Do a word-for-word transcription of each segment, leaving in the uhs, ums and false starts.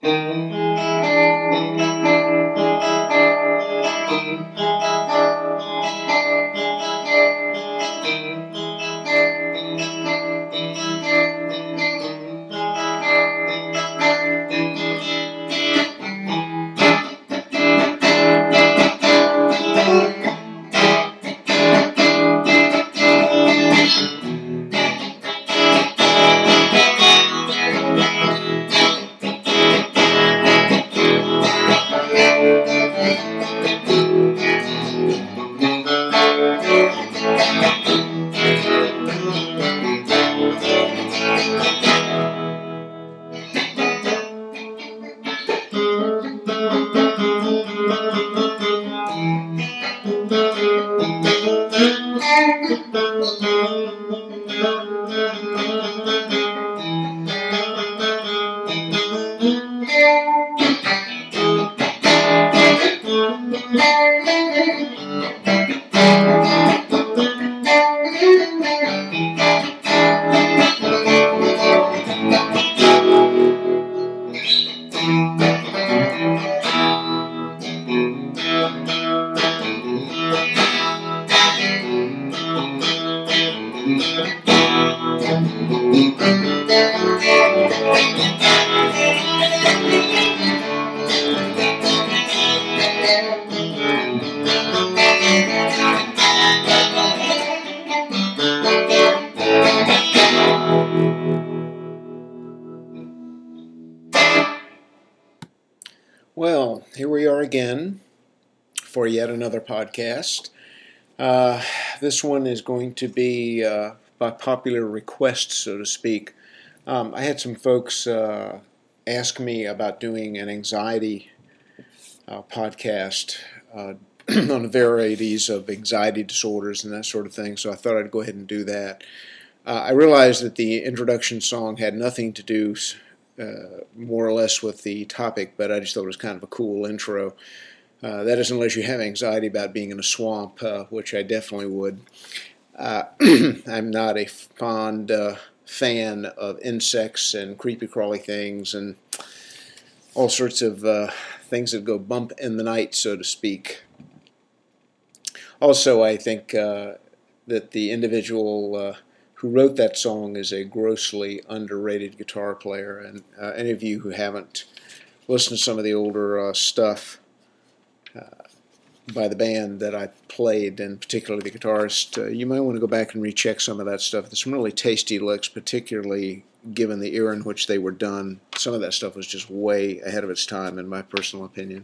Well, here we are again for yet another podcast. Uh, this one is going to be uh, by popular request, so to speak. Um, I had some folks uh, ask me about doing an anxiety uh, podcast uh, on the varieties of anxiety disorders and that sort of thing, so I thought I'd go ahead and do that. Uh, I realized that the introduction song had nothing to do Uh, more or less with the topic, but I just thought it was kind of a cool intro. Uh, that is, unless you have anxiety about being in a swamp, uh, which I definitely would. Uh, I'm not a fond uh, fan of insects and creepy crawly things and all sorts of uh, things that go bump in the night, so to speak. Also, I think uh, that the individual uh, who wrote that song is a grossly underrated guitar player, and uh, any of you who haven't listened to some of the older uh, stuff uh, by the band that I played, and particularly the guitarist, uh, you might want to go back and recheck some of that stuff. There's some really tasty licks, particularly given the era in which they were done. Some of that stuff was just way ahead of its time, in my personal opinion.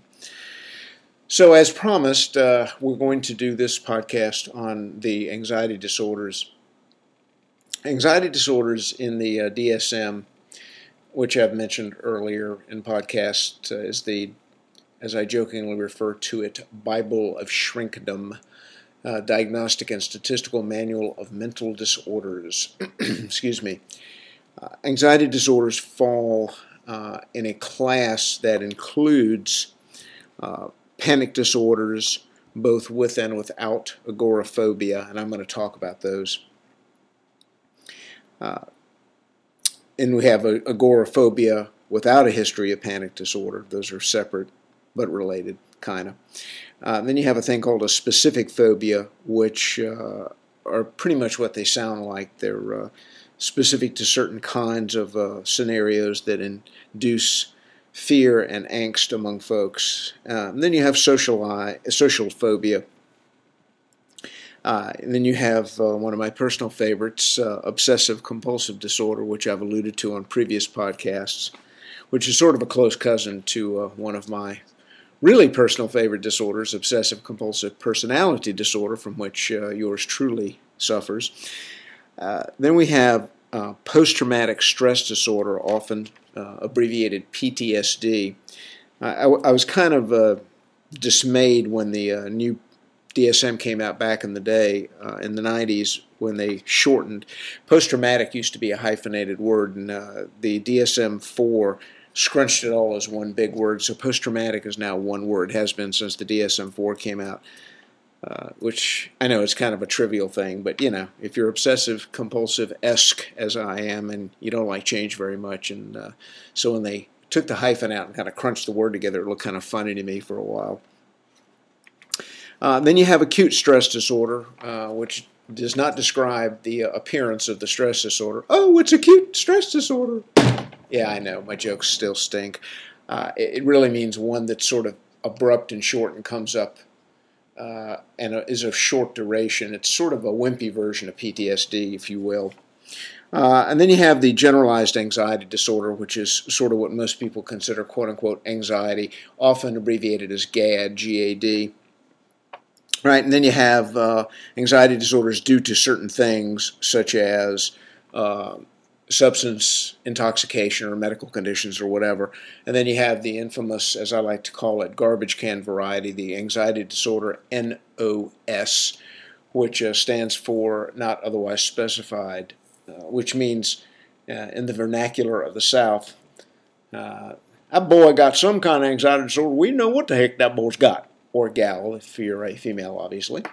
So as promised, uh, we're going to do this podcast on the anxiety disorders. Anxiety disorders in the uh, D S M, which I've mentioned earlier in podcast, uh, is the, as I jokingly refer to it, Bible of Shrinkdom, uh, Diagnostic and Statistical Manual of Mental Disorders. Excuse me. Uh, anxiety disorders fall uh, in a class that includes uh, panic disorders, both with and without agoraphobia, and I'm going to talk about those. Uh, and we have a, agoraphobia without a history of panic disorder. Those are separate but related, kind of. Uh, then you have a thing called a specific phobia, which uh, are pretty much what they sound like. They're uh, specific to certain kinds of uh, scenarios that induce fear and angst among folks. Uh, and then you have social, social phobia. Uh, and then you have uh, one of my personal favorites, uh, obsessive-compulsive disorder, which I've alluded to on previous podcasts, which is sort of a close cousin to uh, one of my really personal favorite disorders, obsessive-compulsive personality disorder, from which uh, yours truly suffers. Uh, then we have uh, post-traumatic stress disorder, often uh, abbreviated P T S D. I, I was kind of uh, dismayed when the uh, new D S M came out back in the day, uh, in the nineties, when they shortened. Post-traumatic used to be a hyphenated word, and uh, the D S M four scrunched it all as one big word, so post-traumatic is now one word. It has been since the D S M four came out, uh, which I know is kind of a trivial thing, but, you know, if you're obsessive-compulsive-esque, as I am, and you don't like change very much, and uh, so when they took the hyphen out and kind of crunched the word together. It looked kind of funny to me for a while. Uh, then you have acute stress disorder, uh, which does not describe the uh, appearance of the stress disorder. Oh, it's acute stress disorder. Yeah, I know, my jokes still stink. Uh, it, it really means one that's sort of abrupt and short and comes up uh, and is of short duration. It's sort of a wimpy version of P T S D, if you will. Uh, and then you have the generalized anxiety disorder, which is sort of what most people consider quote-unquote anxiety, often abbreviated as GAD, G A D. Right, and then you have uh, anxiety disorders due to certain things, such as uh, substance intoxication or medical conditions or whatever. And then you have the infamous, as I like to call it, garbage can variety, the anxiety disorder N O S, which uh, stands for not otherwise specified, uh, which means uh, in the vernacular of the South, uh, that boy got some kind of anxiety disorder. We know what the heck that boy's got. Or gal, if you're a female, obviously.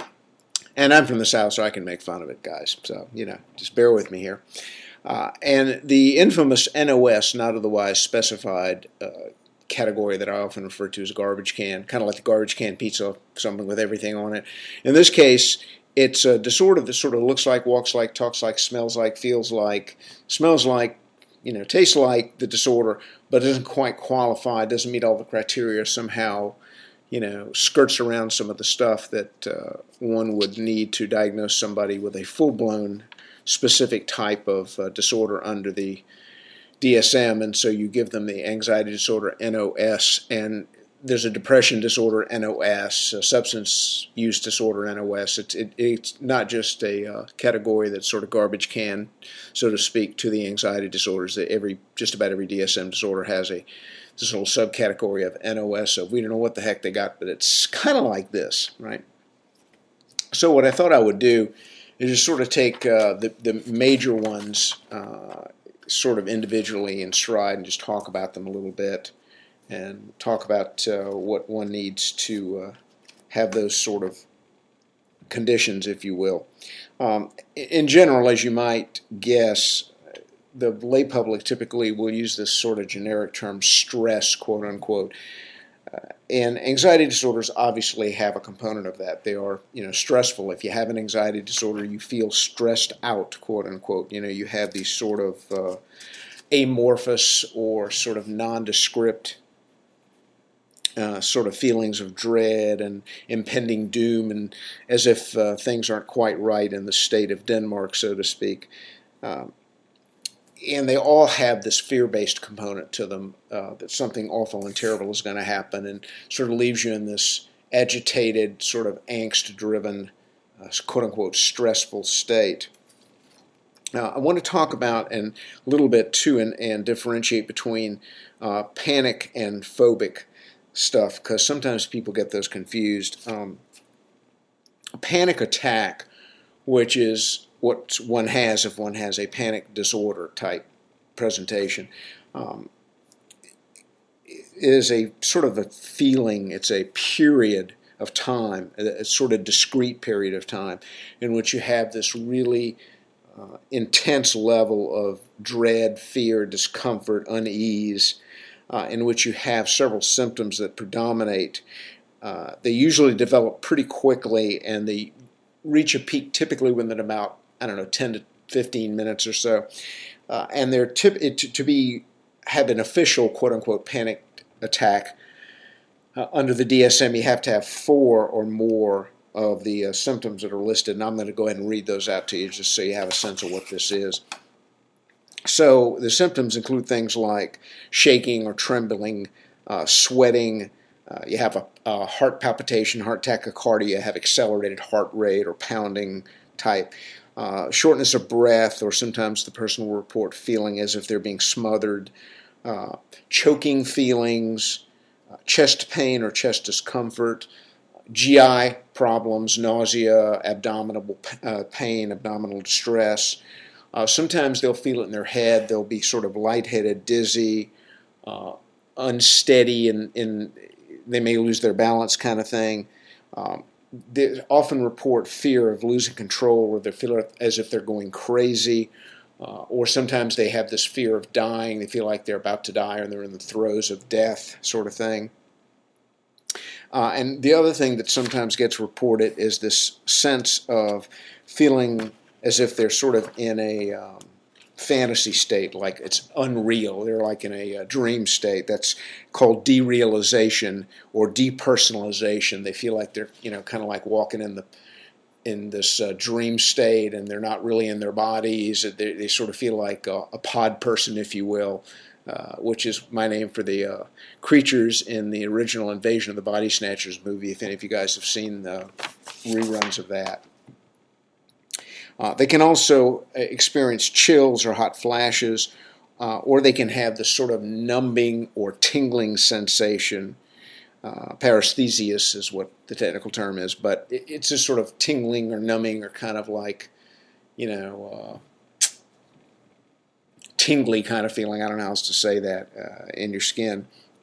And I'm from the South, so I can make fun of it, guys. So, you know, just bear with me here. Uh, and the infamous N O S, not otherwise specified uh, category that I often refer to as garbage can, kind of like the garbage can pizza, something with everything on it. In this case, it's a disorder that sort of looks like, walks like, talks like, smells like, feels like, smells like, you know, tastes like the disorder, but doesn't quite qualify, doesn't meet all the criteria, somehow you know, skirts around some of the stuff that uh, one would need to diagnose somebody with a full-blown specific type of uh, disorder under the D S M, and so you give them the anxiety disorder N O S, and there's a depression disorder N O S, a substance use disorder N O S. It's, it, it's not just a uh, category that's sort of garbage can, so to speak, to the anxiety disorders. That every just about every D S M disorder has a this little subcategory of N O S, so we don't know what the heck they got, but it's kind of like this, right? So what I thought I would do is just sort of take uh, the, the major ones uh, sort of individually in stride and just talk about them a little bit and talk about uh, what one needs to uh, have those sort of conditions, if you will. Um, in general, as you might guess, the lay public typically will use this sort of generic term stress, quote unquote. Uh, and anxiety disorders obviously have a component of that. They are, you know, stressful. If you have an anxiety disorder, you feel stressed out, quote unquote. You know, you have these sort of uh, amorphous or sort of nondescript uh, sort of feelings of dread and impending doom, and as if uh, things aren't quite right in the state of Denmark, so to speak. Um, And they all have this fear-based component to them, uh, that something awful and terrible is going to happen, and sort of leaves you in this agitated, sort of angst-driven, uh, quote-unquote, stressful state. Now, I want to talk about and a little bit, too, and, and differentiate between uh, panic and phobic stuff, because sometimes people get those confused. Um, a panic attack, which is what one has if one has a panic disorder type presentation, um, is a sort of a feeling, it's a period of time, a, a sort of discrete period of time in which you have this really uh, intense level of dread, fear, discomfort, unease, uh, in which you have several symptoms that predominate. Uh, they usually develop pretty quickly, and they reach a peak typically within about, I don't know, ten to fifteen minutes or so. Uh, and they're tip, it, to, to be have an official quote-unquote panic attack uh, under the D S M, you have to have four or more of the uh, symptoms that are listed. And I'm going to go ahead and read those out to you just so you have a sense of what this is. So the symptoms include things like shaking or trembling, uh, sweating. Uh, you have a, a heart palpitation, heart tachycardia, you have accelerated heart rate or pounding type. Uh, shortness of breath, or sometimes the person will report feeling as if they're being smothered, uh, choking feelings, uh, chest pain or chest discomfort, G I problems, nausea, abdominal uh, pain, abdominal distress. Uh, sometimes they'll feel it in their head. They'll be sort of lightheaded, dizzy, uh, unsteady, and, and they may lose their balance kind of thing. Um, They often report fear of losing control, or they feel as if they're going crazy, Uh, or sometimes they have this fear of dying. They feel like they're about to die or they're in the throes of death, sort of thing. Uh, and the other thing that sometimes gets reported is this sense of feeling as if they're sort of in a um, fantasy state, like it's unreal. They're like in a, a dream state. That's called derealization or depersonalization. They feel like they're, you know, kind of like walking in the in this uh, dream state, and they're not really in their bodies. They, they sort of feel like a, a pod person, if you will, uh, which is my name for the uh, creatures in the original Invasion of the Body Snatchers movie, if any of you guys have seen the reruns of that. Uh, they can also experience chills or hot flashes, uh, or they can have this sort of numbing or tingling sensation. Uh, paresthesias is what the technical term is, but it, it's just sort of tingling or numbing or kind of like, you know, uh, tingly kind of feeling. I don't know how else to say that uh, in your skin.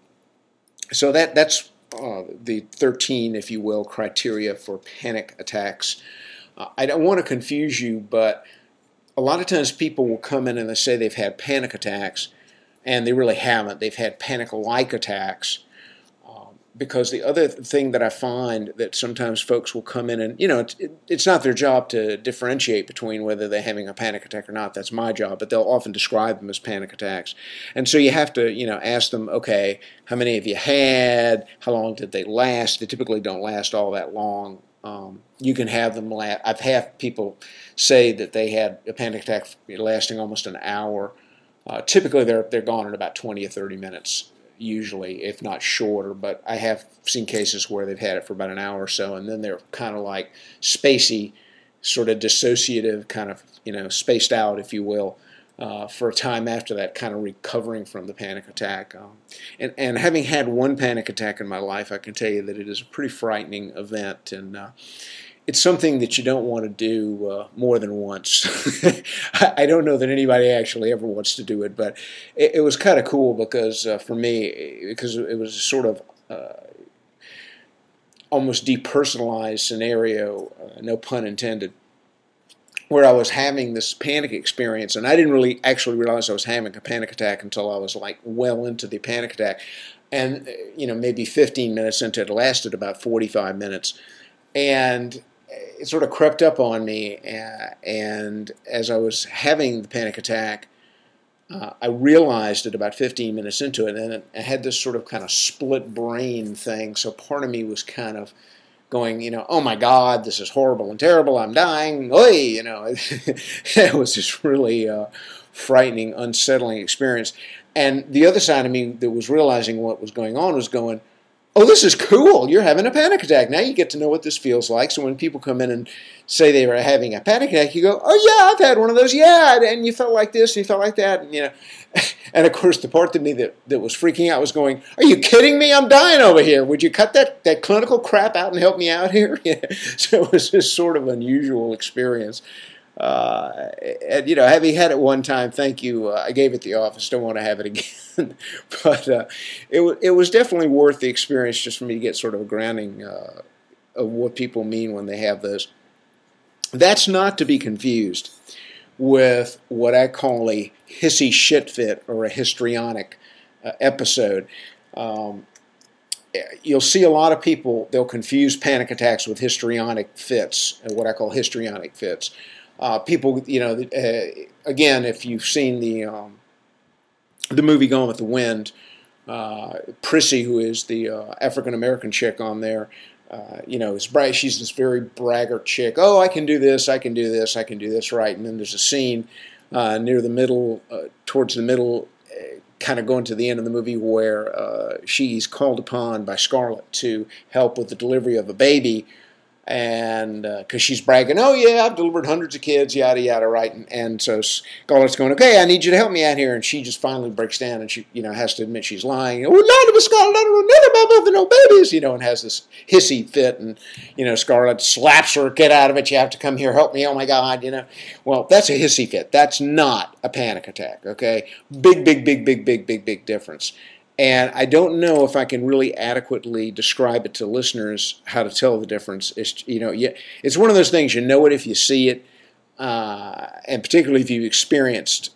So that that's uh, the thirteen, if you will, criteria for panic attacks. Uh, I don't want to confuse you, but a lot of times people will come in and they say they've had panic attacks, and they really haven't. They've had panic-like attacks. Because the other thing that I find that sometimes folks will come in and, you know, it's, it, it's not their job to differentiate between whether they're having a panic attack or not. That's my job, but they'll often describe them as panic attacks. And so you have to, you know, ask them, okay, how many have you had? How long did they last? They typically don't last all that long. Um, you can have them last. I've had people say that they had a panic attack lasting almost an hour. Uh, typically, they're they're gone in about twenty or thirty minutes. Usually, if not shorter, but I have seen cases where they've had it for about an hour or so, and then they're kind of like spacey, sort of dissociative, kind of, you know, spaced out, if you will, uh, for a time after that, kind of recovering from the panic attack. Um, and, and having had one panic attack in my life, I can tell you that it is a pretty frightening event, and uh, it's something that you don't want to do uh, more than once. I don't know that anybody actually ever wants to do it, but it, it was kind of cool because uh, for me, because it was a sort of uh, almost depersonalized scenario, uh, no pun intended, where I was having this panic experience, and I didn't really actually realize I was having a panic attack until I was like well into the panic attack. And, you know, maybe fifteen minutes into it, it lasted about forty-five minutes. And it sort of crept up on me, uh, and as I was having the panic attack, uh, I realized it about fifteen minutes into it, and I had this sort of kind of split brain thing, so part of me was kind of going, you know, oh my God, this is horrible and terrible, I'm dying, oi, you know. It was just really uh, frightening, unsettling experience. And the other side of me that was realizing what was going on was going, oh, this is cool. You're having a panic attack. Now you get to know what this feels like. So when people come in and say they were having a panic attack, you go, oh, yeah, I've had one of those. Yeah, and you felt like this, and you felt like that. And, you know, and of course, the part of me that, that was freaking out was going, are you kidding me? I'm dying over here. Would you cut that, that clinical crap out and help me out here? Yeah. So it was this sort of unusual experience. Uh, and, you know, having had it one time, thank you. Uh, I gave it the office. Don't want to have it again. But uh, it, w- it was definitely worth the experience just for me to get sort of a grounding uh, of what people mean when they have those. That's not to be confused with what I call a hissy shit fit or a histrionic uh, episode. Um, You'll see a lot of people, they'll confuse panic attacks with histrionic fits, what I call histrionic fits. Uh, people, you know, uh, again, if you've seen the um, the movie Gone with the Wind, uh, Prissy, who is the uh, African-American chick on there, uh, you know, is bright. She's this very braggart chick. Oh, I can do this, I can do this, I can do this, right? And then there's a scene uh, near the middle, uh, towards the middle, uh, kind of going to the end of the movie where uh, she's called upon by Scarlett to help with the delivery of a baby. And because uh, she's bragging, oh yeah, I've delivered hundreds of kids, yada yada, right? And, and so Scarlett's going, okay, I need you to help me out here, and she just finally breaks down, and she, you know, has to admit she's lying. Oh, not Miss Scarlett, I don't know nothing about no babies, you know, and has this hissy fit, and you know, Scarlett slaps her, get out of it, you have to come here, help me, oh my God, you know. Well, that's a hissy fit. That's not a panic attack, okay? Big, big, big, big, big, big, big difference. And I don't know if I can really adequately describe it to listeners how to tell the difference. It's, you know, it's one of those things, you know it if you see it, uh, and particularly if you've experienced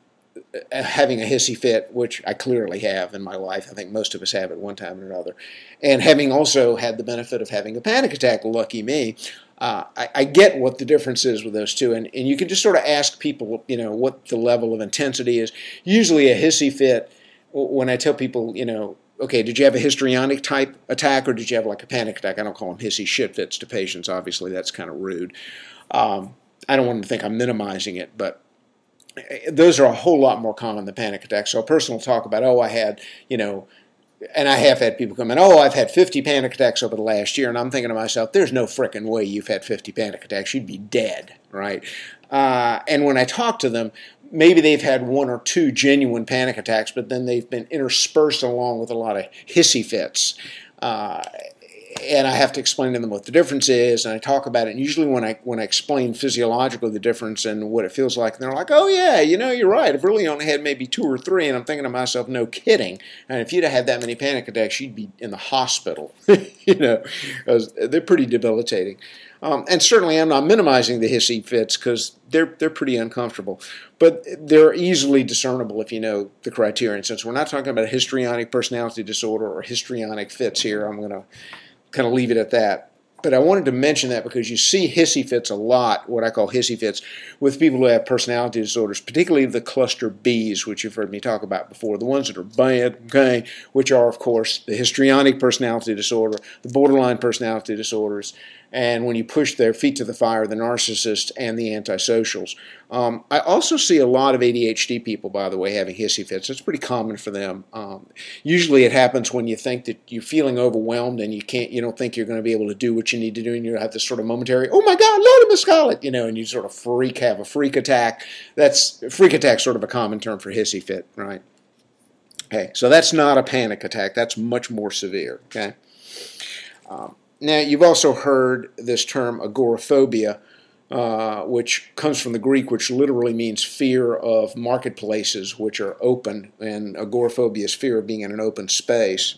having a hissy fit, which I clearly have in my life. I think most of us have at one time or another. And having also had the benefit of having a panic attack, lucky me, uh, I, I get what the difference is with those two. And, and you can just sort of ask people, you know, what the level of intensity is. Usually a hissy fit, when I tell people, you know, okay, did you have a histrionic type attack or did you have like a panic attack? I don't call them hissy shit fits to patients. Obviously, that's kind of rude. Um, I don't want them to think I'm minimizing it, but those are a whole lot more common than panic attacks. So a person will talk about, oh, I had, you know, and I have had people come in, oh, I've had fifty panic attacks over the last year. And I'm thinking to myself, there's no frickin' way you've had fifty panic attacks. You'd be dead, right? Uh, and when I talk to them, maybe they've had one or two genuine panic attacks, but then they've been interspersed along with a lot of hissy fits. Uh, and I have to explain to them what the difference is, and I talk about it. And usually when I when I explain physiologically the difference and what it feels like, they're like, oh, yeah, you know, you're right. I've really only had maybe two or three, and I'm thinking to myself, no kidding. And if you'd have had that many panic attacks, you'd be in the hospital, you know, because they're pretty debilitating. Um, and certainly I'm not minimizing the hissy fits because they're, they're pretty uncomfortable. But they're easily discernible if you know the criterion. Since we're not talking about a histrionic personality disorder or histrionic fits here, I'm going to kind of leave it at that. But I wanted to mention that because you see hissy fits a lot, what I call hissy fits, with people who have personality disorders, particularly the cluster Bs, which you've heard me talk about before, the ones that are bad, okay, which are, of course, the histrionic personality disorder, the borderline personality disorders, and when you push their feet to the fire, the narcissist and the antisocials. Um, I also see a lot of A D H D people, by the way, having hissy fits. It's pretty common for them. Um, usually it happens when you think that you're feeling overwhelmed and you can't, you don't think you're going to be able to do what you need to do, and you have this sort of momentary, oh my God, Lord of Scarlet, you know, and you sort of freak, have a freak attack. That's freak attack, sort of a common term for hissy fit, right? Okay, so that's not a panic attack. That's much more severe. Okay. Um, Now, you've also heard this term agoraphobia, uh, which comes from the Greek, which literally means fear of marketplaces which are open, and agoraphobia is fear of being in an open space.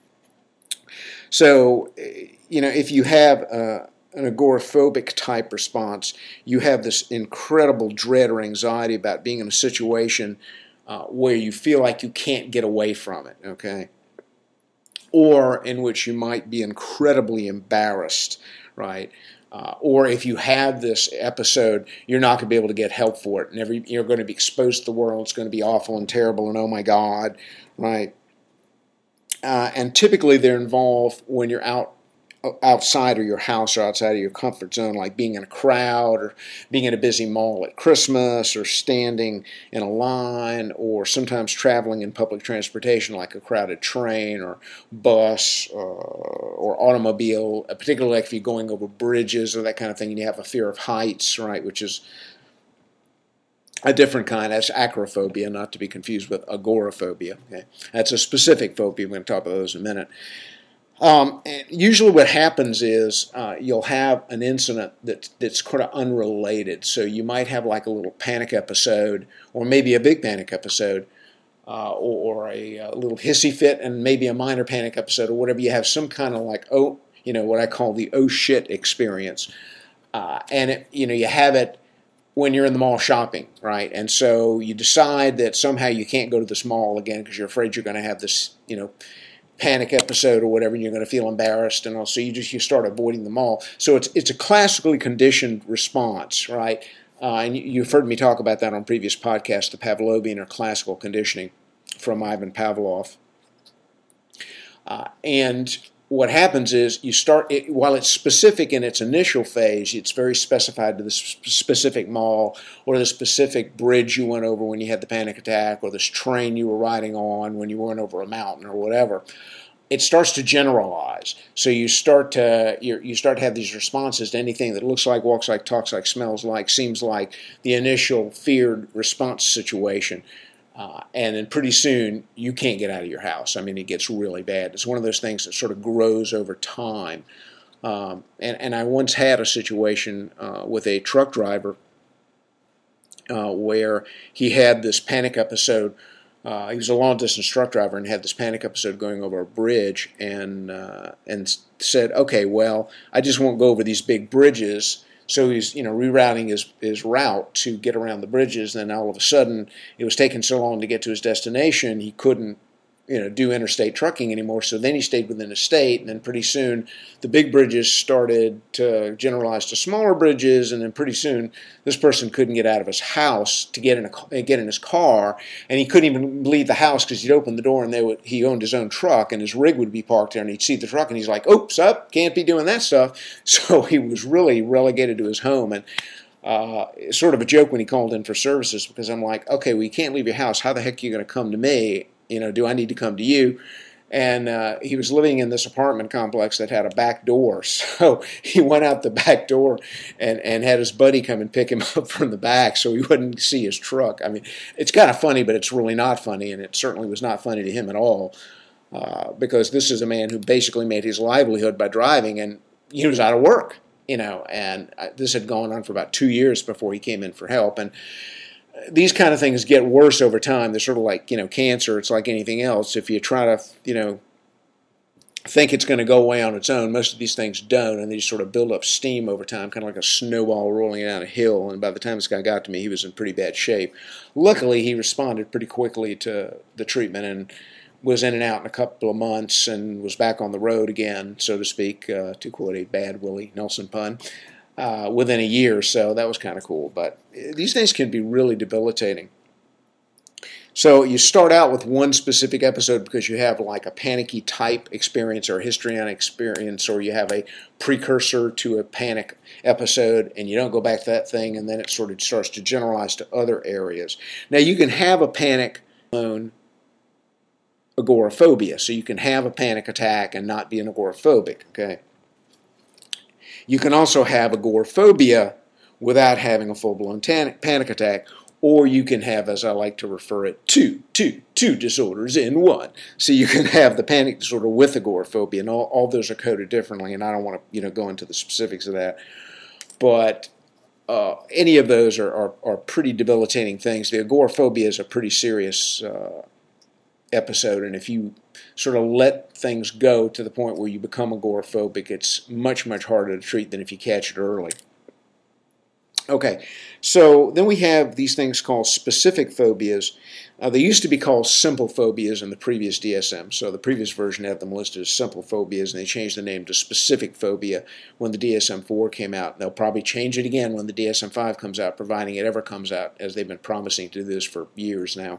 So, you know, if you have uh, an agoraphobic type response, you have this incredible dread or anxiety about being in a situation uh, where you feel like you can't get away from it, okay? Or in which you might be incredibly embarrassed, right? Uh, or if you have this episode, you're not going to be able to get help for it. And every, you're going to be exposed to the world. It's going to be awful and terrible and oh my God, right? Uh, and typically they're involved when you're out outside of your house or outside of your comfort zone, like being in a crowd or being in a busy mall at Christmas or standing in a line or sometimes traveling in public transportation like a crowded train or bus or, or automobile, particularly like if you're going over bridges or that kind of thing and you have a fear of heights, right, which is a different kind. That's acrophobia, not to be confused with agoraphobia. Okay? That's a specific phobia. We're going to talk about those in a minute. Um, and usually what happens is uh, you'll have an incident that, that's kind of unrelated. So you might have like a little panic episode or maybe a big panic episode uh, or, or a, a little hissy fit and maybe a minor panic episode or whatever. You have some kind of like, oh, you know, what I call the oh shit experience. Uh, and, it, you know, you have it when you're in the mall shopping, right? And so you decide that somehow you can't go to this mall again because you're afraid you're going to have this, you know, panic episode or whatever, and you're going to feel embarrassed, and also you just you start avoiding the mall. So it's it's a classically conditioned response, right? Uh, and you, you've heard me talk about that on previous podcasts, the Pavlovian or classical conditioning from Ivan Pavlov. Uh, and what happens is you start, it, while it's specific in its initial phase, it's very specified to the specific mall or the specific bridge you went over when you had the panic attack or this train you were riding on when you went over a mountain or whatever. It starts to generalize. So you start to you you start to have these responses to anything that looks like, walks like, talks like, smells like, seems like the initial feared response situation. Uh, and then pretty soon, you can't get out of your house. I mean, it gets really bad. It's one of those things that sort of grows over time. Um, and, and I once had a situation uh, with a truck driver uh, where he had this panic episode. Uh, he was a long-distance truck driver and had this panic episode going over a bridge and uh, and said, okay, well, I just won't go over these big bridges, So he's, you know, rerouting his, his route to get around the bridges. And then all of a sudden, it was taking so long to get to his destination, he couldn't, you know, do interstate trucking anymore. So then he stayed within the state, and then pretty soon the big bridges started to generalize to smaller bridges, and then pretty soon this person couldn't get out of his house to get in a get in his car, and he couldn't even leave the house because he'd open the door and they would, he owned his own truck, and his rig would be parked there, and he'd see the truck, and he's like, "Oops, up, can't be doing that stuff." So he was really relegated to his home, and Uh, it's sort of a joke when he called in for services, because I'm like, okay, well, you can't leave your house. How the heck are you going to come to me? You know, do I need to come to you? And uh, he was living in this apartment complex that had a back door. So he went out the back door and, and had his buddy come and pick him up from the back so he wouldn't see his truck. I mean, it's kind of funny, but it's really not funny, and it certainly was not funny to him at all, uh, because this is a man who basically made his livelihood by driving, and he was out of work. You know, and this had gone on for about two years before he came in for help. And these kind of things get worse over time. They're sort of like, you know, cancer. It's like anything else. If you try to, you know, think it's going to go away on its own, most of these things don't, and they just sort of build up steam over time, kind of like a snowball rolling down a hill. And by the time this guy got to me, he was in pretty bad shape. Luckily, he responded pretty quickly to the treatment and was in and out in a couple of months and was back on the road again, so to speak, uh, to quote a bad Willie Nelson pun, uh, within a year or so. That was kind of cool. But these things can be really debilitating. So you start out with one specific episode because you have like a panicky type experience or a histrionic experience, or you have a precursor to a panic episode, and you don't go back to that thing, and then it sort of starts to generalize to other areas. Now, you can have a panic alone, agoraphobia. So you can have a panic attack and not be an agoraphobic, okay? You can also have agoraphobia without having a full-blown panic attack, or you can have, as I like to refer it, two, two, two disorders in one. So you can have the panic disorder with agoraphobia, and all, all those are coded differently, and I don't want to, you know, go into the specifics of that. But uh, any of those are, are, are pretty debilitating things. The agoraphobia is a pretty serious uh, episode, and if you sort of let things go to the point where you become agoraphobic, it's much, much harder to treat than if you catch it early. Okay, so then we have these things called specific phobias. Uh, they used to be called simple phobias in the previous D S M, so the previous version had them listed as simple phobias, and they changed the name to specific phobia when the D S M four came out. They'll probably change it again when the D S M five comes out, providing it ever comes out, as they've been promising to do this for years now.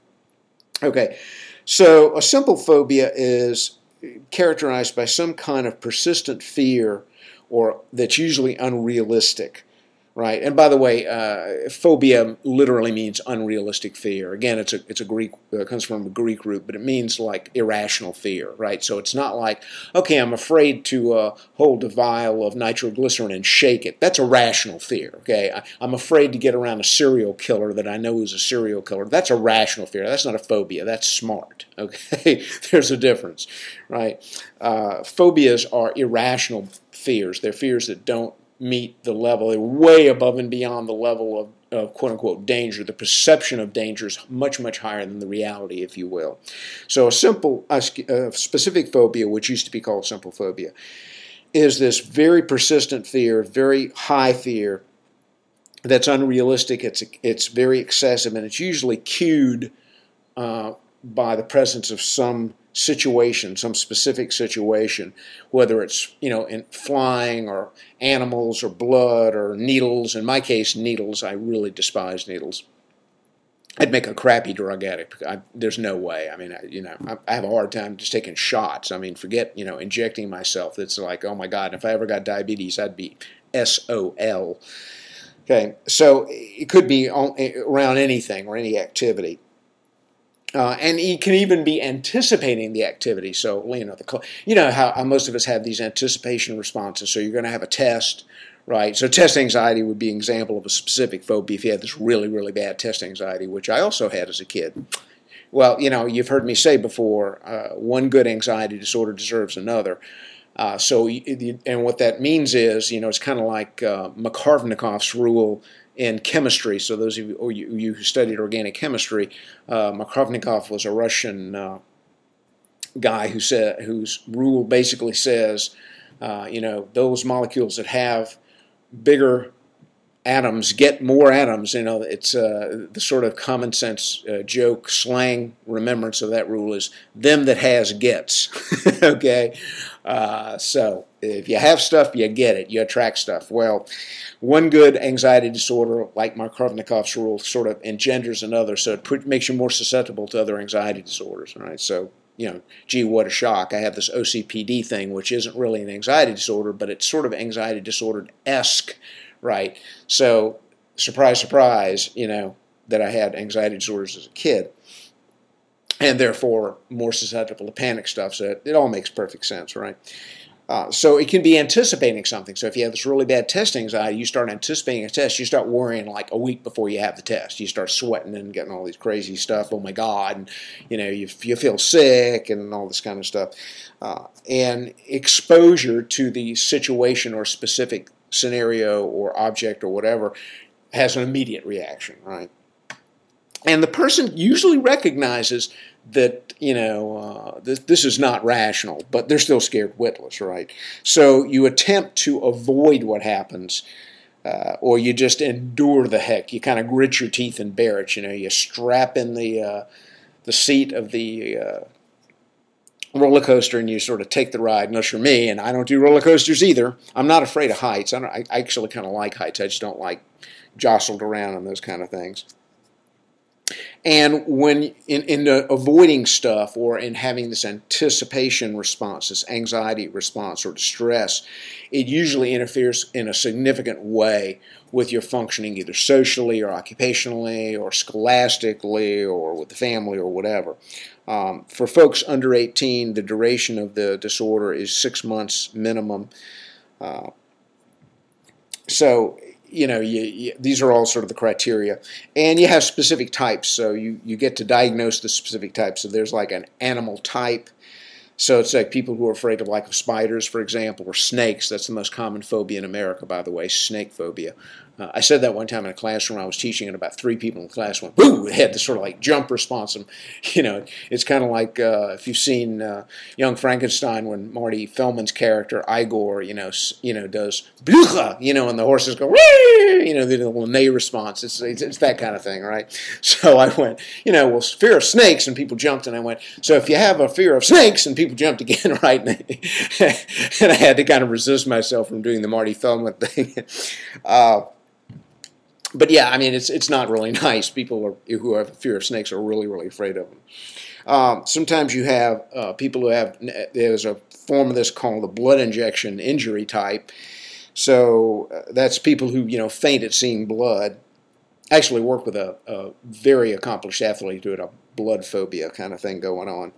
Okay, so a simple phobia is characterized by some kind of persistent fear, or that's usually unrealistic, right? And by the way, uh, phobia literally means unrealistic fear. Again, it's a it's a Greek uh, comes from a Greek root, but it means like irrational fear, right? So it's not like, okay, I'm afraid to uh, hold a vial of nitroglycerin and shake it. That's a rational fear, okay? I, I'm afraid to get around a serial killer that I know is a serial killer. That's a rational fear. That's not a phobia. That's smart, okay? There's a difference, right? Uh, phobias are irrational fears. They're fears that don't meet the level, they're way above and beyond the level of, of quote-unquote danger. The perception of danger is much, much higher than the reality, if you will. So a simple, a specific phobia, which used to be called simple phobia, is this very persistent fear, very high fear that's unrealistic, it's, it's very excessive, and it's usually cued uh, by the presence of some situation, some specific situation, whether it's, you know, in flying or animals or blood or needles. In my case, needles. I really despise needles. I'd make a crappy drug addict. I, there's no way. I mean, I, you know, I, I have a hard time just taking shots. I mean, forget, you know, injecting myself. It's like, oh my God, if I ever got diabetes, I'd be S O L. Okay, so it could be on, around anything or any activity. Uh, and he can even be anticipating the activity. So, you know, the, you know how, how most of us have these anticipation responses. So you're going to have a test, right? So test anxiety would be an example of a specific phobia if you had this really, really bad test anxiety, which I also had as a kid. Well, you know, you've heard me say before, uh, one good anxiety disorder deserves another. Uh, so, and what that means is, you know, it's kind of like uh, Makarvnikov's rule in chemistry. So those of you, or you, you who studied organic chemistry, uh, Makarvnikov was a Russian uh, guy who said, whose rule basically says, uh, you know, those molecules that have bigger atoms get more atoms. You know, it's uh, the sort of common sense uh, joke, slang remembrance of that rule is them that has gets. Okay? Uh, so if you have stuff, you get it. You attract stuff. Well, one good anxiety disorder, like Markovnikov's rule, sort of engenders another, so it put, makes you more susceptible to other anxiety disorders. Right? So, you know, gee, what a shock. I have this O C P D thing, which isn't really an anxiety disorder, but it's sort of anxiety disorder-esque. Right, so surprise, surprise, you know, that I had anxiety disorders as a kid, and therefore more susceptible to panic stuff. So it, it all makes perfect sense, right? Uh, so it can be anticipating something. So if you have this really bad test anxiety, you start anticipating a test. You start worrying like a week before you have the test. You start sweating and getting all these crazy stuff. Oh my God! And you know you you feel sick and all this kind of stuff. Uh, and exposure to the situation or specific scenario or object or whatever has an immediate reaction, right? And the person usually recognizes that, you know, uh, this, this is not rational, but they're still scared witless, right? So you attempt to avoid what happens, uh, or you just endure the heck. You kind of grit your teeth and bear it, you know. You strap in the, uh, the seat of the uh, roller coaster and you sort of take the ride. Unless you're me, and I don't do roller coasters either. I'm not afraid of heights. I, don't, I actually kind of like heights. I just don't like jostled around and those kind of things. And when in, in the avoiding stuff or in having this anticipation response, this anxiety response or distress, it usually interferes in a significant way with your functioning either socially or occupationally or scholastically or with the family or whatever. Um, for folks under eighteen, the duration of the disorder is six months minimum. Uh, so, you know, you, you, these are all sort of the criteria. And you have specific types, so you, you get to diagnose the specific types. So there's like an animal type. So it's like people who are afraid of like of spiders, for example, or snakes. That's the most common phobia in America, by the way, snake phobia. Uh, I said that one time in a classroom I was teaching, and about three people in the class went, "Boo!" They had this sort of like jump response. And, you know, it's kind of like uh, if you've seen uh, Young Frankenstein when Marty Feldman's character Igor, you know, you know, does "Blucha," you know, and the horses go, "Wee!" You know, the little neigh response. It's, it's it's that kind of thing, right? So I went, you know, well, fear of snakes, and people jumped, and I went, so if you have a fear of snakes, and people jumped again, right? And I had to kind of resist myself from doing the Marty Feldman thing. Uh, But yeah, I mean, it's it's not really nice. People are, who have a fear of snakes are really, really afraid of them. Um, sometimes you have uh, people who have, there's a form of this called the blood injection injury type. So uh, that's people who, you know, faint at seeing blood. I actually work with a, a very accomplished athlete who had a blood phobia kind of thing going on.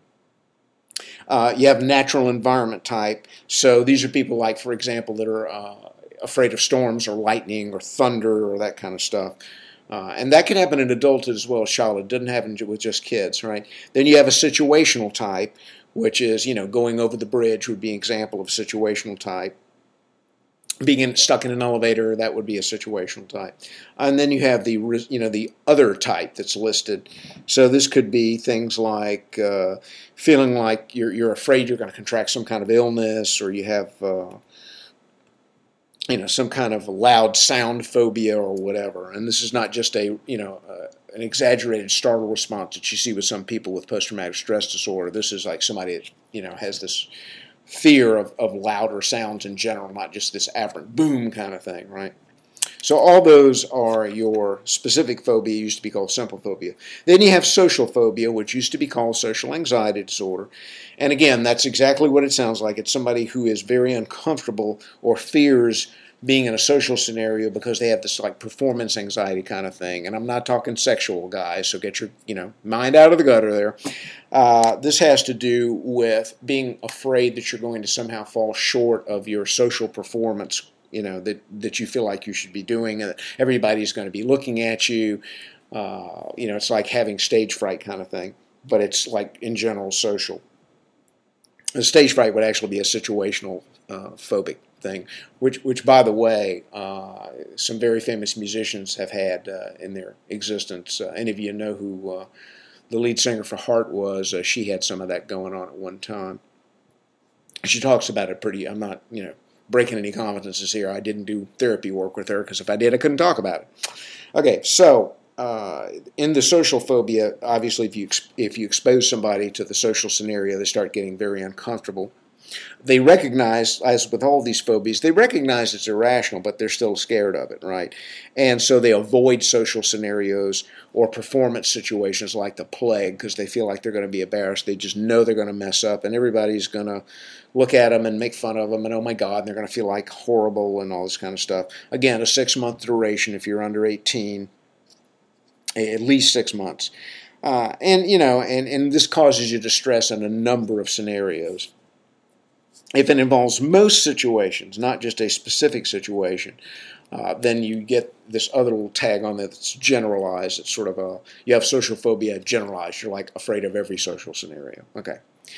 Uh, you have natural environment type. So these are people like, for example, that are uh, afraid of storms or lightning or thunder or that kind of stuff. Uh, and that can happen in adulthood as well as childhood. It doesn't happen with just kids, right? Then you have a situational type, which is, you know, going over the bridge would be an example of a situational type. Being in, stuck in an elevator, that would be a situational type. And then you have the, you know, the other type that's listed. So this could be things like uh, feeling like you're you're afraid you're going to contract some kind of illness, or you have, uh, you know, some kind of loud sound phobia or whatever. And this is not just a, you know, uh, an exaggerated startle response that you see with some people with post-traumatic stress disorder. This is like somebody that, you know, has this fear of, of louder sounds in general, not just this aberrant boom kind of thing, right? So all those are your specific phobia, used to be called simple phobia. Then you have social phobia, which used to be called social anxiety disorder. And again, that's exactly what it sounds like. It's somebody who is very uncomfortable or fears being in a social scenario because they have this like performance anxiety kind of thing. And I'm not talking sexual, guys, so get your, you know, mind out of the gutter there. Uh, this has to do with being afraid that you're going to somehow fall short of your social performance, you know, that, that you feel like you should be doing, and that everybody's going to be looking at you. Uh, you know, it's like having stage fright kind of thing, but it's like in general social. The stage fright would actually be a situational uh, phobic thing, which, which by the way, uh, some very famous musicians have had uh, in their existence. Uh, any of you know who uh, the lead singer for Heart was? Uh, she had some of that going on at one time. She talks about it pretty, I'm not, you know, breaking any confidences here. I didn't do therapy work with her because if I did, I couldn't talk about it. Okay, so uh, in the social phobia, obviously, if you if you expose somebody to the social scenario, they start getting very uncomfortable. They recognize, as with all these phobias, they recognize it's irrational, but they're still scared of it, right? And so they avoid social scenarios or performance situations like the plague because they feel like they're going to be embarrassed. They just know they're going to mess up, and everybody's going to look at them and make fun of them, and oh my God, and they're going to feel like horrible and all this kind of stuff. Again, a six-month duration if you're under eighteen, at least six months. Uh, and, you know, and, and this causes you distress in a number of scenarios. If it involves most situations, not just a specific situation, uh, then you get this other little tag on that that's generalized. It's sort of a, you have social phobia generalized. You're like afraid of every social scenario. Okay.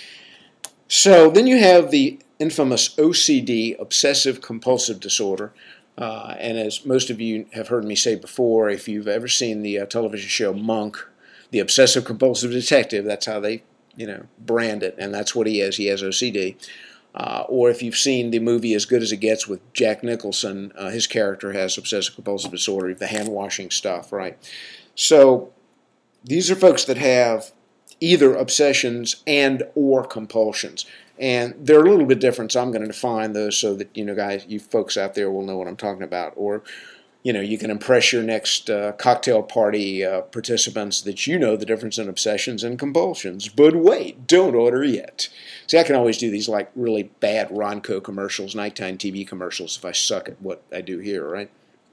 So then you have the infamous O C D, obsessive compulsive disorder. Uh, and as most of you have heard me say before, if you've ever seen the uh, television show Monk, the obsessive compulsive detective, that's how they, you know, brand it, and that's what he is. He has O C D. Uh, or if you've seen the movie As Good as It Gets with Jack Nicholson, uh, his character has obsessive-compulsive disorder, the hand-washing stuff, right? So these are folks that have either obsessions and or compulsions. And they're a little bit different, so I'm going to define those so that, you know, guys, you folks out there will know what I'm talking about. Or, you know, you can impress your next uh, cocktail party uh, participants that you know the difference in obsessions and compulsions. But wait, don't order yet. See, I can always do these like really bad Ronco commercials, nighttime T V commercials if I suck at what I do here, right?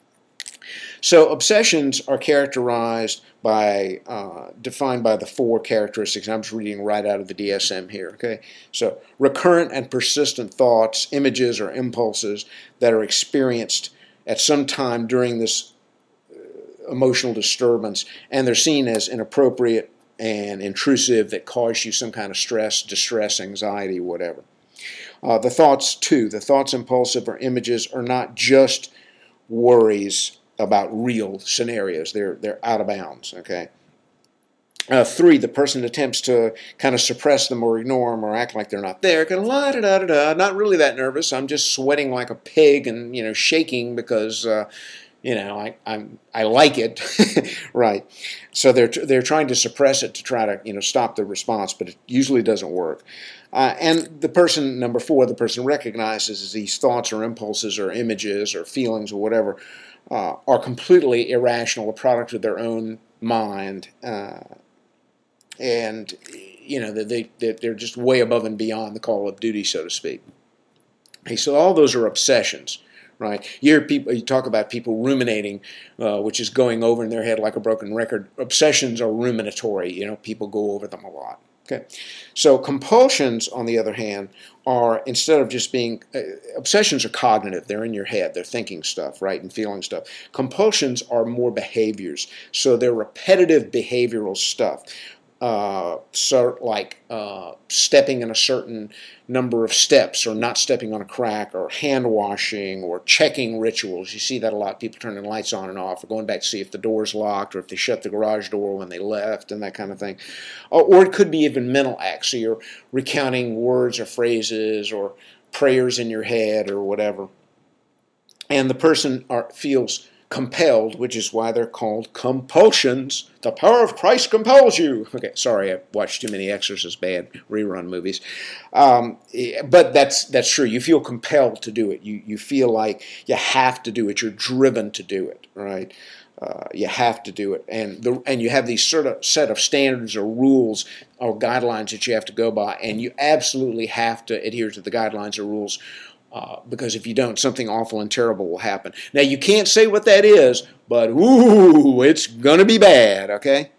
So obsessions are characterized by, uh, defined by the four characteristics. I'm just reading right out of the D S M here, okay? So recurrent and persistent thoughts, images, or impulses that are experienced at some time during this emotional disturbance, and they're seen as inappropriate and intrusive that cause you some kind of stress, distress, anxiety, whatever. Uh, the thoughts, too, the thoughts, impulsive, or images are not just worries about real scenarios. They're, they're out of bounds, okay? Uh, three, the person attempts to kind of suppress them or ignore them or act like they're not there. Kind of la da da da da. Not really that nervous. I'm just sweating like a pig and, you know, shaking because, uh, you know, I I'm I like it, right? So they're they're trying to suppress it to try to, you know, stop the response, but it usually doesn't work. Uh, and the person, number four, the person recognizes these thoughts or impulses or images or feelings or whatever uh, are completely irrational, a product of their own mind. Uh, And, you know, they, they, they're just way above and beyond the call of duty, so to speak. Okay, so all those are obsessions, right? You hear people, you talk about people ruminating, uh, which is going over in their head like a broken record. Obsessions are ruminatory. You know, people go over them a lot. Okay, so compulsions, on the other hand, are, instead of just being, uh, obsessions are cognitive. They're in your head. They're thinking stuff, right, and feeling stuff. Compulsions are more behaviors. So they're repetitive behavioral stuff. Uh, so like uh, stepping in a certain number of steps, or not stepping on a crack, or hand washing, or checking rituals. You see that a lot. People turning lights on and off, or going back to see if the door's locked, or if they shut the garage door when they left, and that kind of thing. Or, or it could be even mental acts. So you're recounting words or phrases or prayers in your head or whatever. And the person are, feels compelled, which is why they're called compulsions. The power of Christ compels you. Okay, sorry, I watched too many Exorcist bad rerun movies. Um, but that's that's true. You feel compelled to do it. You you feel like you have to do it. You're driven to do it, right? Uh, you have to do it. And the, and you have these sort of set of standards or rules or guidelines that you have to go by, and you absolutely have to adhere to the guidelines or rules. Uh, because if you don't, something awful and terrible will happen. Now, you can't say what that is, but ooh, it's going to be bad, okay?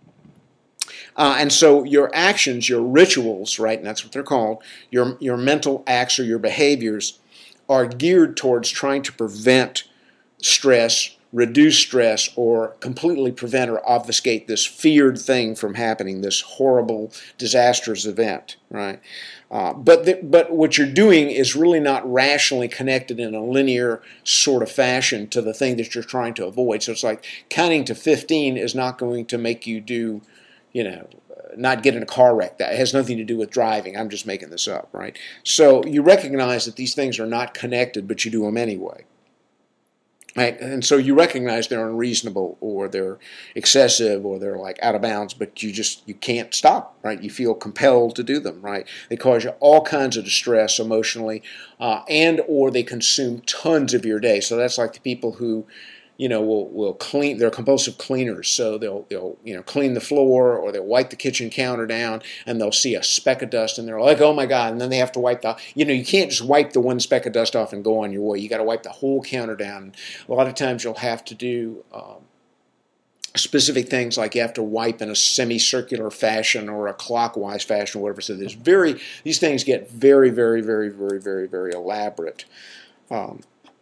Uh, and so your actions, your rituals, right, and that's what they're called, your, your mental acts or your behaviors are geared towards trying to prevent stress, reduce stress, or completely prevent or obfuscate this feared thing from happening, this horrible, disastrous event, right? Uh, but the, but what you're doing is really not rationally connected in a linear sort of fashion to the thing that you're trying to avoid. So it's like counting to fifteen is not going to make you do, you know, not get in a car wreck. That has nothing to do with driving. I'm just making this up, right? So you recognize that these things are not connected, but you do them anyway. Right? And so you recognize they're unreasonable or they're excessive or they're like out of bounds, but you just, you can't stop, right? You feel compelled to do them, right? They cause you all kinds of distress emotionally, uh, and or they consume tons of your day. So that's like the people who, you know, will will clean. They're compulsive cleaners, so they'll they'll you know clean the floor or they'll wipe the kitchen counter down, and they'll see a speck of dust, and they're like, oh my god! And then they have to wipe the. You know, you can't just wipe the one speck of dust off and go on your way. You got to wipe the whole counter down. A lot of times you'll have to do um, specific things like you have to wipe in a semicircular fashion or a clockwise fashion, or whatever. So there's very these things get very very very very very very elaborate. Um,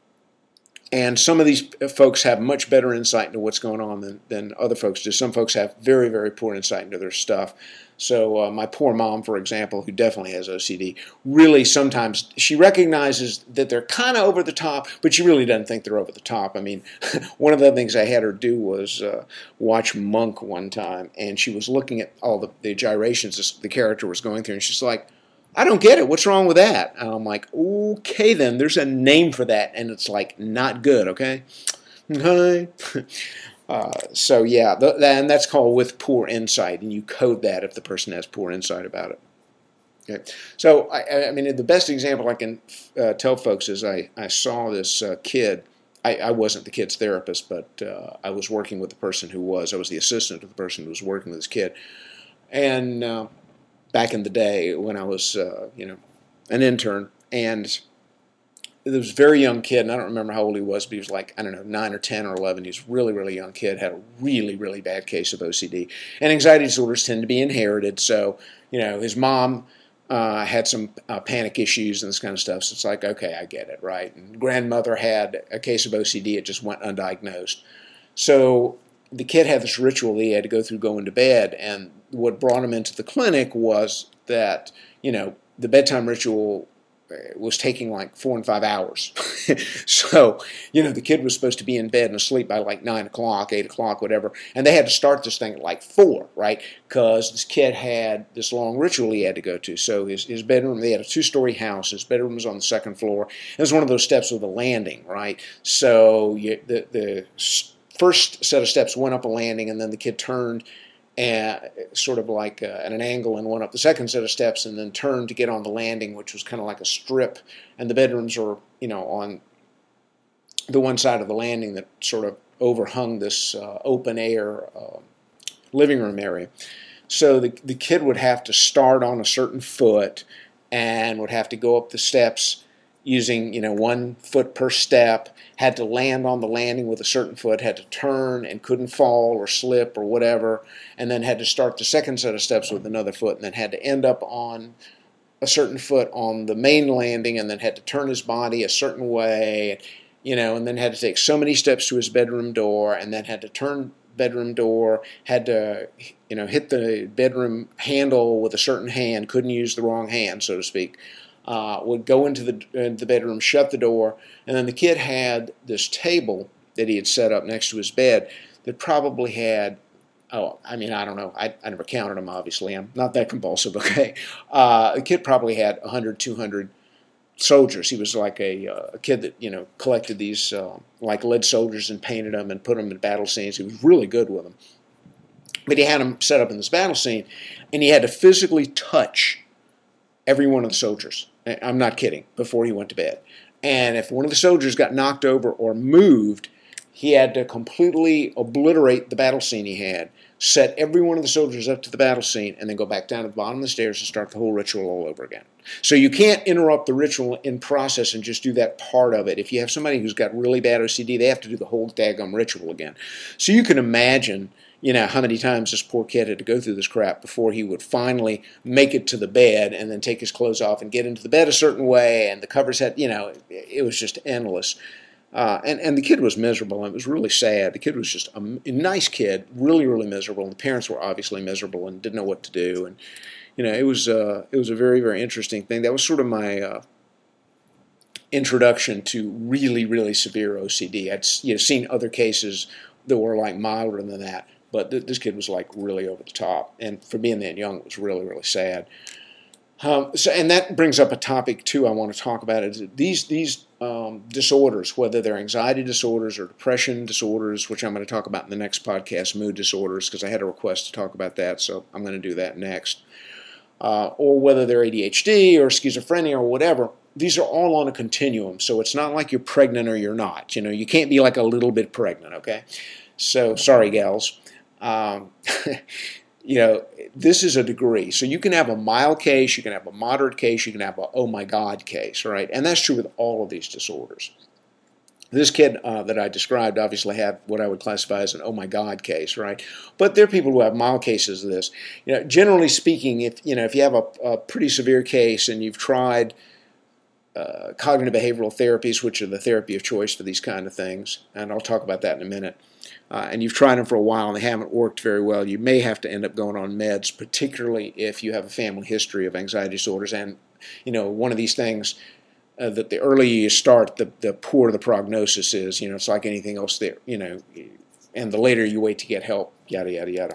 And some of these folks have much better insight into what's going on than, than other folks do. Some folks have very, very poor insight into their stuff. So uh, my poor mom, for example, who definitely has O C D, really sometimes she recognizes that they're kind of over the top, but she really doesn't think they're over the top. I mean, one of the things I had her do was uh, watch Monk one time, and she was looking at all the, the gyrations this, the character was going through, and she's like, I don't get it. What's wrong with that? And I'm like, okay, then there's a name for that, and it's like not good. Okay, okay. uh, so yeah, th- and that's called with poor insight, and you code that if the person has poor insight about it. Okay, so I, I mean, the best example I can uh, tell folks is I I saw this uh, kid. I, I wasn't the kid's therapist, but uh, I was working with the person who was. I was the assistant of the person who was working with this kid, and. Uh, back in the day when I was, uh, you know, an intern, and there was a very young kid, and I don't remember how old he was, but he was like, I don't know, nine or ten or eleven. He was a really, really young kid, had a really, really bad case of O C D. And anxiety disorders tend to be inherited, so, you know, his mom uh, had some uh, panic issues and this kind of stuff, so it's like, okay, I get it, right? And grandmother had a case of O C D, it just went undiagnosed. So the kid had this ritual that he had to go through going to bed, and what brought him into the clinic was that, you know, the bedtime ritual was taking like four and five hours. So, you know, the kid was supposed to be in bed and asleep by like nine o'clock, eight o'clock, whatever, and they had to start this thing at like four, right? Because this kid had this long ritual he had to go to. So his, his bedroom, they had a two-story house. His bedroom was on the second floor. It was one of those steps with a landing, right? So you, the the first set of steps went up a landing, and then the kid turned and sort of like uh, at an angle and went up the second set of steps and then turned to get on the landing, which was kind of like a strip, and the bedrooms were, you know, on the one side of the landing that sort of overhung this uh, open air uh, living room area. So the, the kid would have to start on a certain foot and would have to go up the steps using, you know, one foot per step, had to land on the landing with a certain foot, had to turn and couldn't fall or slip or whatever, and then had to start the second set of steps with another foot, and then had to end up on a certain foot on the main landing, and then had to turn his body a certain way, you know, and then had to take so many steps to his bedroom door, and then had to turn bedroom door, had to, you know, hit the bedroom handle with a certain hand, couldn't use the wrong hand, so to speak. Uh, would go into the, into the bedroom, shut the door, and then the kid had this table that he had set up next to his bed that probably had, oh, I mean, I don't know. I, I never counted them, obviously. I'm not that compulsive, okay? Uh, the kid probably had one hundred, two hundred soldiers. He was like a, uh, a kid that, you know, collected these uh, like lead soldiers and painted them and put them in battle scenes. He was really good with them. But he had them set up in this battle scene, and he had to physically touch every one of the soldiers. I'm not kidding, before he went to bed. And if one of the soldiers got knocked over or moved, he had to completely obliterate the battle scene he had, set every one of the soldiers up to the battle scene, and then go back down to the bottom of the stairs and start the whole ritual all over again. So you can't interrupt the ritual in process and just do that part of it. If you have somebody who's got really bad O C D, they have to do the whole daggum ritual again. So you can imagine, you know, how many times this poor kid had to go through this crap before he would finally make it to the bed and then take his clothes off and get into the bed a certain way, and the covers had, you know, it, it was just endless. Uh, and, and the kid was miserable, and it was really sad. The kid was just a, a nice kid, really, really miserable, and the parents were obviously miserable and didn't know what to do. And, you know, it was, uh, it was a very, very interesting thing. That was sort of my uh, introduction to really, really severe O C D. I'd, you know, seen other cases that were like milder than that, But th- this kid was like really over the top, and for being that young, it was really, really sad. Um, so, and that brings up a topic too I want to talk about is these these um, disorders, whether they're anxiety disorders or depression disorders, which I'm going to talk about in the next podcast, mood disorders, because I had a request to talk about that, so I'm going to do that next. Uh, or whether they're A D H D or schizophrenia or whatever, these are all on a continuum. So it's not like you're pregnant or you're not. You know, you can't be like a little bit pregnant, okay? So, sorry, gals. Um, you know, this is a degree. So you can have a mild case, you can have a moderate case, you can have a oh my God case, right? And that's true with all of these disorders. This kid uh, that I described obviously had what I would classify as an oh my God case, right? But there are people who have mild cases of this. You know, generally speaking, if you know if you have a, a pretty severe case and you've tried uh, cognitive behavioral therapies, which are the therapy of choice for these kind of things, and I'll talk about that in a minute, uh, and you've tried them for a while and they haven't worked very well, you may have to end up going on meds, particularly if you have a family history of anxiety disorders. And you know, one of these things. Uh, that the earlier you start, the, the poorer the prognosis is. You know, it's like anything else there, you know, and the later you wait to get help, yada, yada, yada.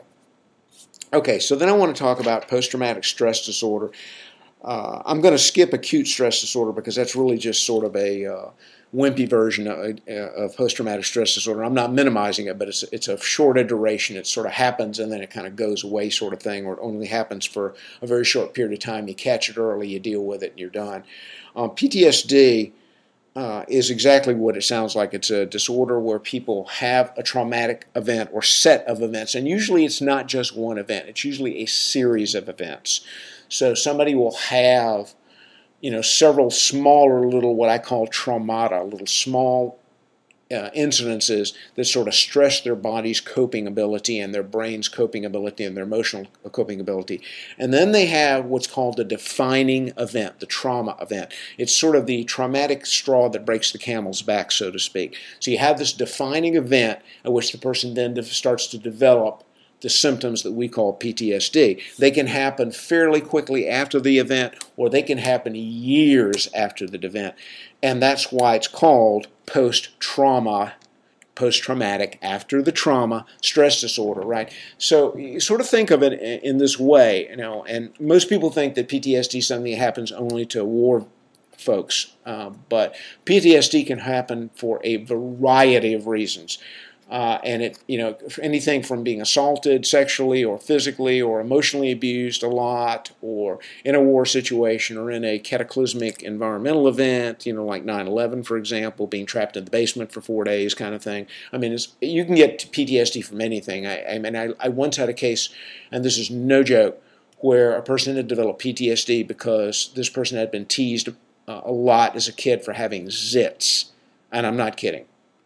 Okay, so then I want to talk about post-traumatic stress disorder. Uh, I'm going to skip acute stress disorder because that's really just sort of a uh, wimpy version of, uh, of post-traumatic stress disorder. I'm not minimizing it, but it's it's a shorter duration. It sort of happens and then it kind of goes away sort of thing, or it only happens for a very short period of time. You catch it early, you deal with it, and you're done. Um, P T S D uh, is exactly what it sounds like. It's a disorder where people have a traumatic event or set of events, and usually it's not just one event. It's usually a series of events. So somebody will have, you know, several smaller little, what I call traumata, little small uh, incidences that sort of stress their body's coping ability and their brain's coping ability and their emotional coping ability. And then they have what's called the defining event, the trauma event. It's sort of the traumatic straw that breaks the camel's back, so to speak. So you have this defining event at which the person then de- starts to develop the symptoms that we call P T S D. They can happen fairly quickly after the event, or they can happen years after the event. And that's why it's called post-trauma, post-traumatic, after the trauma, stress disorder, right? So you sort of think of it in this way, you know, and most people think that P T S D is something that happens only to war folks, uh, but P T S D can happen for a variety of reasons. Uh, and it, you know, anything from being assaulted sexually or physically or emotionally abused a lot, or in a war situation or in a cataclysmic environmental event, you know, like nine eleven, for example, being trapped in the basement for four days kind of thing. I mean, it's, you can get P T S D from anything. I, I mean, I, I once had a case, and this is no joke, where a person had developed P T S D because this person had been teased uh, a lot as a kid for having zits. And I'm not kidding.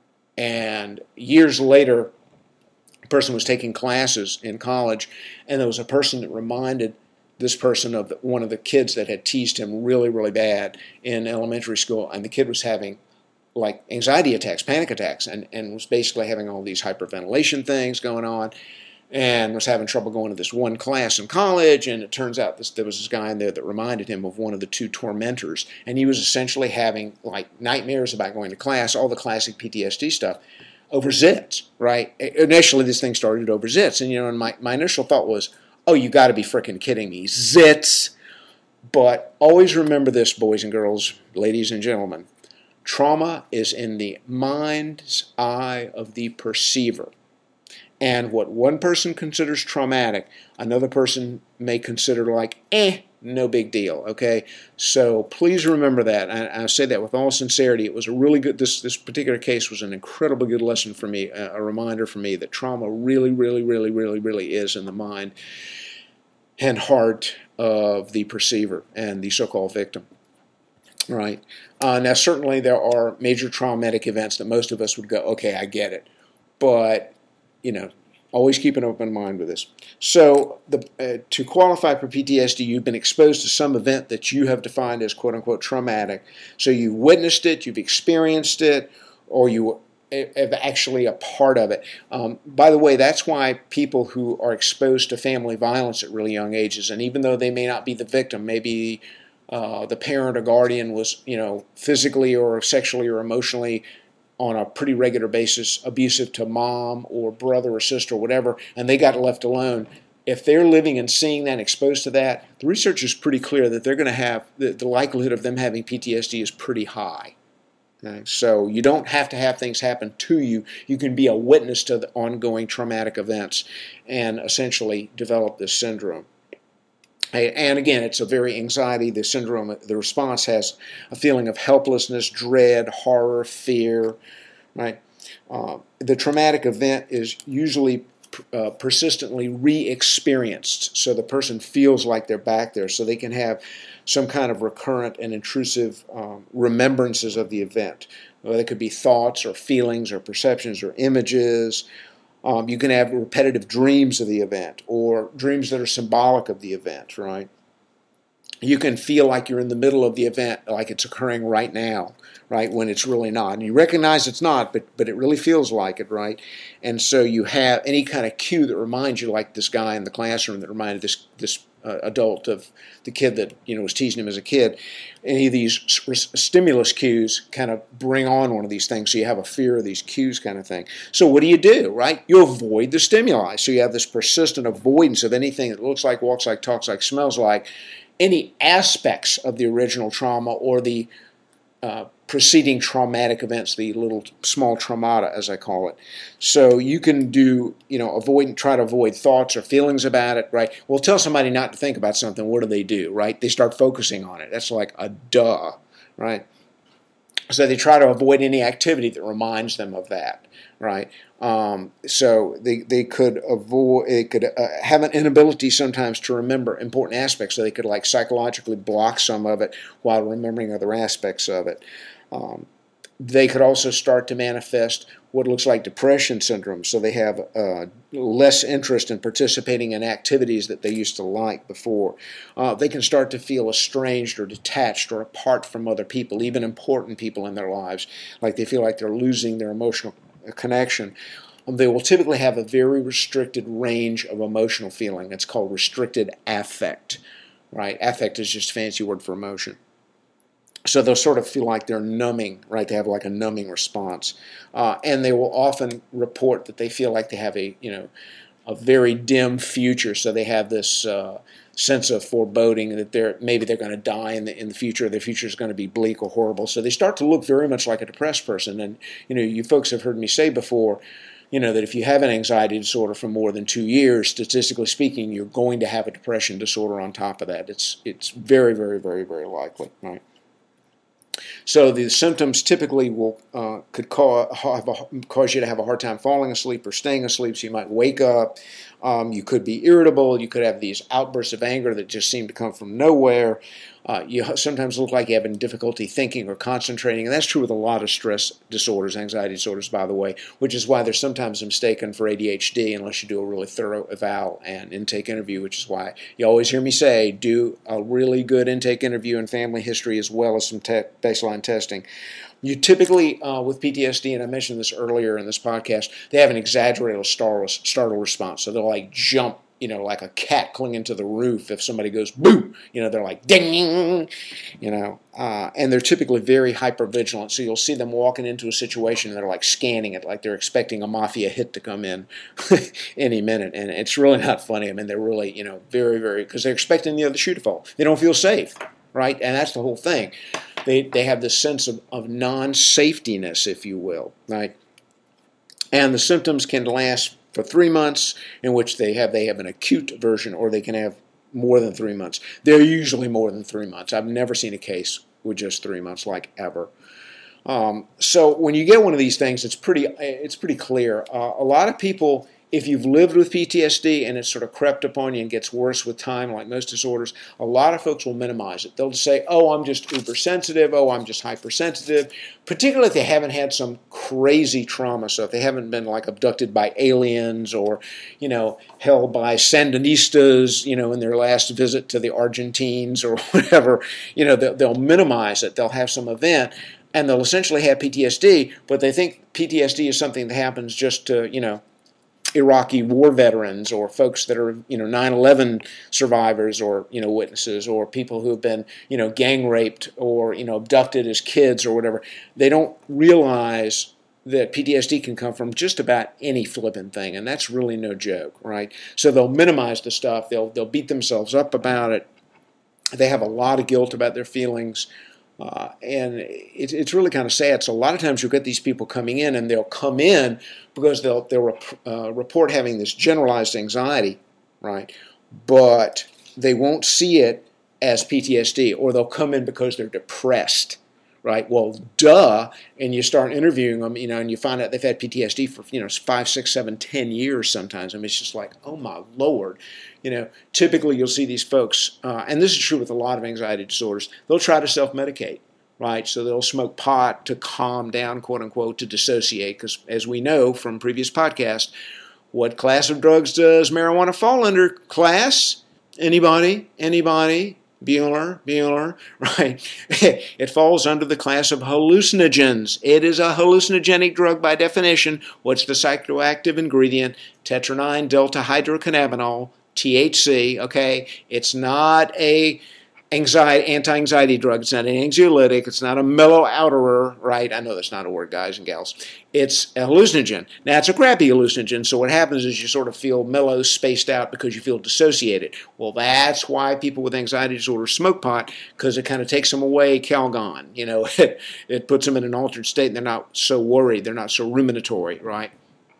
And years later, a person was taking classes in college, and there was a person that reminded this person of the, one of the kids that had teased him really, really bad in elementary school. And the kid was having like anxiety attacks, panic attacks, and, and was basically having all these hyperventilation things going on, and was having trouble going to this one class in college. And it turns out this, there was this guy in there that reminded him of one of the two tormentors, and he was essentially having like nightmares about going to class, all the classic P T S D stuff, over zits, right? Initially, this thing started over zits, and you know, and my, my initial thought was, oh, you got to be freaking kidding me, zits. But always remember this, boys and girls, ladies and gentlemen, trauma is in the mind's eye of the perceiver. And what one person considers traumatic, another person may consider like, eh, no big deal, okay? So please remember that. I, I say that with all sincerity. It was a really good, this, this particular case was an incredibly good lesson for me, a, a reminder for me that trauma really, really, really, really, really is in the mind and heart of the perceiver and the so-called victim, right? Uh, now, certainly there are major traumatic events that most of us would go, okay, I get it. But you know, always keep an open mind with this. So the, uh, to qualify for P T S D, you've been exposed to some event that you have defined as quote-unquote traumatic. So you've witnessed it, you've experienced it, or you have actually a part of it. Um, by the way, that's why people who are exposed to family violence at really young ages, and even though they may not be the victim, maybe uh, the parent or guardian was, you know, physically or sexually or emotionally on a pretty regular basis abusive to mom or brother or sister or whatever, and they got left alone, if they're living and seeing that, exposed to that, the research is pretty clear that they're going to have, the, the likelihood of them having P T S D is pretty high. Okay? So you don't have to have things happen to you. You can be a witness to the ongoing traumatic events and essentially develop this syndrome. And again, it's a very anxiety, the syndrome, the response has a feeling of helplessness, dread, horror, fear, right? Uh, the traumatic event is usually uh, persistently re-experienced, so the person feels like they're back there, so they can have some kind of recurrent and intrusive um, remembrances of the event. Well, they could be thoughts or feelings or perceptions or images. Um, you can have repetitive dreams of the event or dreams that are symbolic of the event, right? You can feel like you're in the middle of the event, like it's occurring right now, right, when it's really not. And you recognize it's not, but but it really feels like it, right? And so you have any kind of cue that reminds you, like this guy in the classroom that reminded this this uh, adult of the kid that, you know, was teasing him as a kid. Any of these stimulus cues kind of bring on one of these things, so you have a fear of these cues kind of thing. So what do you do, right? You avoid the stimuli. So you have this persistent avoidance of anything that looks like, walks like, talks like, smells like, any aspects of the original trauma or the uh, preceding traumatic events, the little small traumata, as I call it. So you can do, you know, avoid and try to avoid thoughts or feelings about it, right? Well, tell somebody not to think about something. What do they do, right? They start focusing on it. That's like a duh, right? So they try to avoid any activity that reminds them of that, right? Um, so they they could avoid, they could uh, have an inability sometimes to remember important aspects. So they could like psychologically block some of it while remembering other aspects of it. Um, they could also start to manifest what looks like depression syndrome. So they have uh, less interest in participating in activities that they used to like before. Uh, they can start to feel estranged or detached or apart from other people, even important people in their lives. Like they feel like they're losing their emotional connection. Um, they will typically have a very restricted range of emotional feeling. It's called restricted affect, right? Affect is just a fancy word for emotion. So they'll sort of feel like they're numbing, right? They have like a numbing response. Uh, and they will often report that they feel like they have a, you know, a very dim future. So they have this uh, sense of foreboding that they're maybe they're going to die in the in the future. Their future is going to be bleak or horrible. So they start to look very much like a depressed person. And, you know, you folks have heard me say before, you know, that if you have an anxiety disorder for more than two years, statistically speaking, you're going to have a depression disorder on top of that. It's it's very, very, very, very likely, right? So the symptoms typically will uh, could cause, have a, cause you to have a hard time falling asleep or staying asleep. So you might wake up. Um, you could be irritable. You could have these outbursts of anger that just seem to come from nowhere. Uh, you sometimes look like you're having difficulty thinking or concentrating, and that's true with a lot of stress disorders, anxiety disorders, by the way, which is why they're sometimes mistaken for A D H D unless you do a really thorough eval and intake interview, which is why you always hear me say do a really good intake interview and family history as well as some te- baseline testing. You typically, uh, with P T S D, and I mentioned this earlier in this podcast, they have an exaggerated startle, startle response. So they'll like jump, you know, like a cat clinging to the roof. If somebody goes boo, you know, they're like ding, you know, uh, and they're typically very hypervigilant. So you'll see them walking into a situation and they're like scanning it, like they're expecting a mafia hit to come in any minute. And it's really not funny. I mean, they're really, you know, very, very, because they're expecting the other shoe to fall. They don't feel safe, right? And that's the whole thing. They they have this sense of, of non-safetiness, if you will, right? And the symptoms can last for three months, in which they have they have an acute version, or they can have more than three months. They're usually more than three months. I've never seen a case with just three months, like ever. Um, so when you get one of these things, it's pretty it's pretty clear. Uh, a lot of people, if you've lived with P T S D and it's sort of crept upon you and gets worse with time, like most disorders, a lot of folks will minimize it. They'll just say, oh, I'm just uber sensitive, oh, I'm just hypersensitive, particularly if they haven't had some crazy trauma. So if they haven't been like abducted by aliens or, you know, held by Sandinistas, you know, in their last visit to the Argentines or whatever, you know, they'll, they'll minimize it. They'll have some event and they'll essentially have P T S D, but they think P T S D is something that happens just to, you know, Iraqi war veterans or folks that are, you know, nine eleven survivors or, you know, witnesses, or people who have been, you know, gang raped or, you know, abducted as kids or whatever. They don't realize that P T S D can come from just about any flipping thing, and that's really no joke, right? So they'll minimize the stuff. They'll they'll beat themselves up about it. They have a lot of guilt about their feelings, uh, and it, it's really kind of sad. So a lot of times you'll get these people coming in, and they'll come in because they'll they'll rep, uh, report having this generalized anxiety, right? But they won't see it as P T S D, or they'll come in because they're depressed. Right. Well, duh. And you start interviewing them, you know, and you find out they've had P T S D for, you know, five, six, seven, ten years sometimes. I mean, it's just like, oh my Lord. You know, typically you'll see these folks, uh, and this is true with a lot of anxiety disorders, they'll try to self-medicate, right? So they'll smoke pot to calm down, quote unquote, to dissociate. Because as we know from previous podcasts, what class of drugs does marijuana fall under? Class? Anybody? Anybody? Bueller, Bueller, right? It falls under the class of hallucinogens. It is a hallucinogenic drug by definition. What's the psychoactive ingredient? Tetranine delta hydrocannabinol, T H C, okay? It's not a anxiety, anti-anxiety drug. It's not an anxiolytic. It's not a mellow outerer, right? I know that's not a word, guys and gals. It's a hallucinogen. Now, it's a crappy hallucinogen, so what happens is you sort of feel mellow, spaced out because you feel dissociated. Well, that's why people with anxiety disorder smoke pot, because it kind of takes them away, Calgon. You know, it, it puts them in an altered state, and they're not so worried. They're not so ruminatory, right?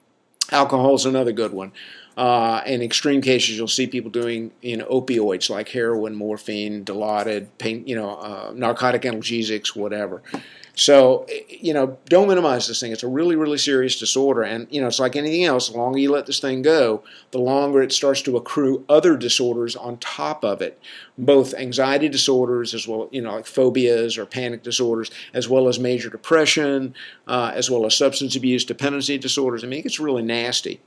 Alcohol is another good one. Uh, in extreme cases, you'll see people doing, you know, opioids like heroin, morphine, Dilaudid, pain, you know, uh, narcotic analgesics, whatever. So, you know, don't minimize this thing. It's a really, really serious disorder, and you know, it's like anything else. The longer you let this thing go, the longer it starts to accrue other disorders on top of it, both anxiety disorders as well, you know, like phobias or panic disorders, as well as major depression, uh, as well as substance abuse dependency disorders. I mean, it gets really nasty.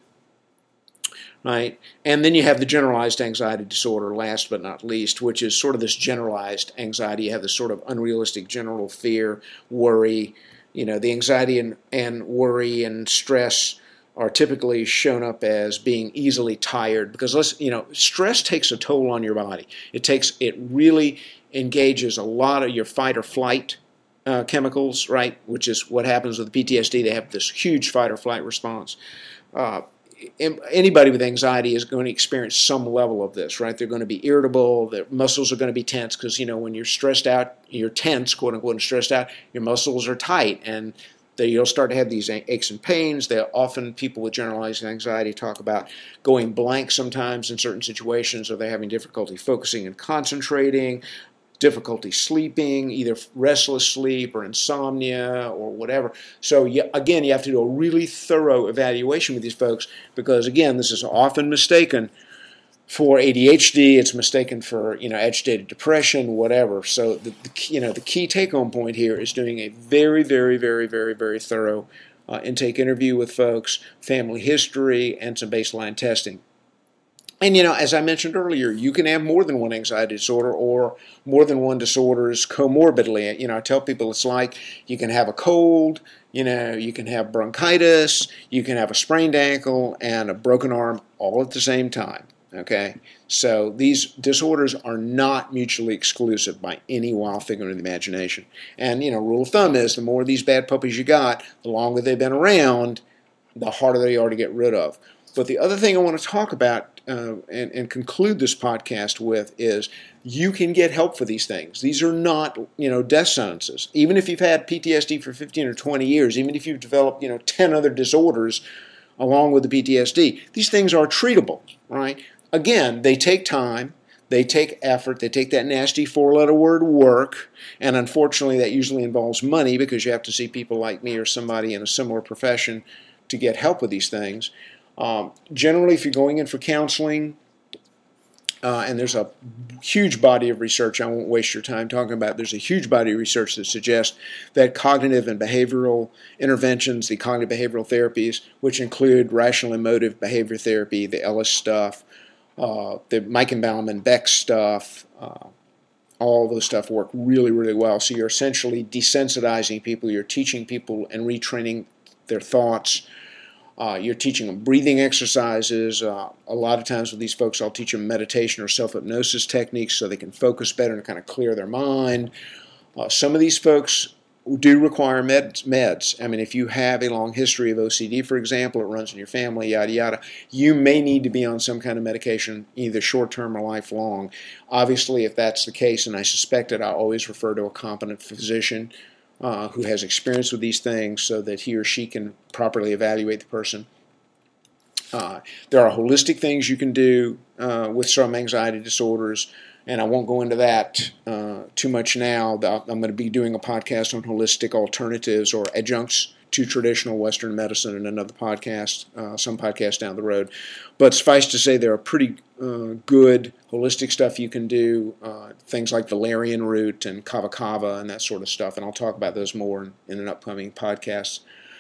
Right? And then you have the generalized anxiety disorder, last but not least, which is sort of this generalized anxiety. You have this sort of unrealistic general fear, worry. You know, the anxiety and, and worry and stress are typically shown up as being easily tired because, let's, you know, stress takes a toll on your body. It takes, it really engages a lot of your fight or flight uh, chemicals, right? Which is what happens with P T S D. They have this huge fight or flight response. Uh, Anybody with anxiety is going to experience some level of this, right? They're going to be irritable. Their muscles are going to be tense because, you know, when you're stressed out, you're tense, quote unquote, and stressed out, your muscles are tight, and they, you'll start to have these aches and pains. They often, people with generalized anxiety talk about going blank sometimes in certain situations, or they're having difficulty focusing and concentrating, difficulty sleeping, either restless sleep or insomnia or whatever. So you, again, you have to do a really thorough evaluation with these folks because, again, this is often mistaken for A D H D. It's mistaken for, you know, agitated depression, whatever. So the, the you know the key take-home point here is doing a very, very, very, very, very thorough uh, intake interview with folks, family history, and some baseline testing. And, you know, as I mentioned earlier, you can have more than one anxiety disorder or more than one disorders comorbidly. You know, I tell people it's like you can have a cold, you know, you can have bronchitis, you can have a sprained ankle and a broken arm all at the same time, okay? So these disorders are not mutually exclusive by any wild figure of the imagination. And, you know, rule of thumb is the more of these bad puppies you got, the longer they've been around, the harder they are to get rid of. But the other thing I want to talk about uh, and, and conclude this podcast with is you can get help for these things. These are not, you know, death sentences. Even if you've had P T S D for fifteen or twenty years, even if you've developed, you know, ten other disorders along with the P T S D, these things are treatable, right? Again, they take time. They take effort. They take that nasty four-letter word work, and unfortunately that usually involves money because you have to see people like me or somebody in a similar profession to get help with these things. Um, generally, if you're going in for counseling, uh, and there's a huge body of research, I won't waste your time talking about it, there's a huge body of research that suggests that cognitive and behavioral interventions, the cognitive behavioral therapies, which include rational emotive behavior therapy, the Ellis stuff, uh, the Meichenbaum and Beck stuff, uh, all those stuff work really, really well. So you're essentially desensitizing people, you're teaching people and retraining their thoughts. Uh, you're teaching them breathing exercises. Uh, a lot of times with these folks, I'll teach them meditation or self-hypnosis techniques so they can focus better and kind of clear their mind. Uh, some of these folks do require meds, meds. I mean, if you have a long history of O C D, for example, it runs in your family, yada, yada, you may need to be on some kind of medication, either short-term or lifelong. Obviously, if that's the case, and I suspect it, I always refer to a competent physician uh, who has experience with these things so that he or she can properly evaluate the person. Uh, there are holistic things you can do uh, with some anxiety disorders, and I won't go into that uh, too much now. I'm going to be doing a podcast on holistic alternatives or adjuncts to traditional Western medicine in another podcast, uh, some podcast down the road. But suffice to say, there are pretty uh, good holistic stuff you can do, uh, things like valerian root and kava kava and that sort of stuff, and I'll talk about those more in, in an upcoming podcast.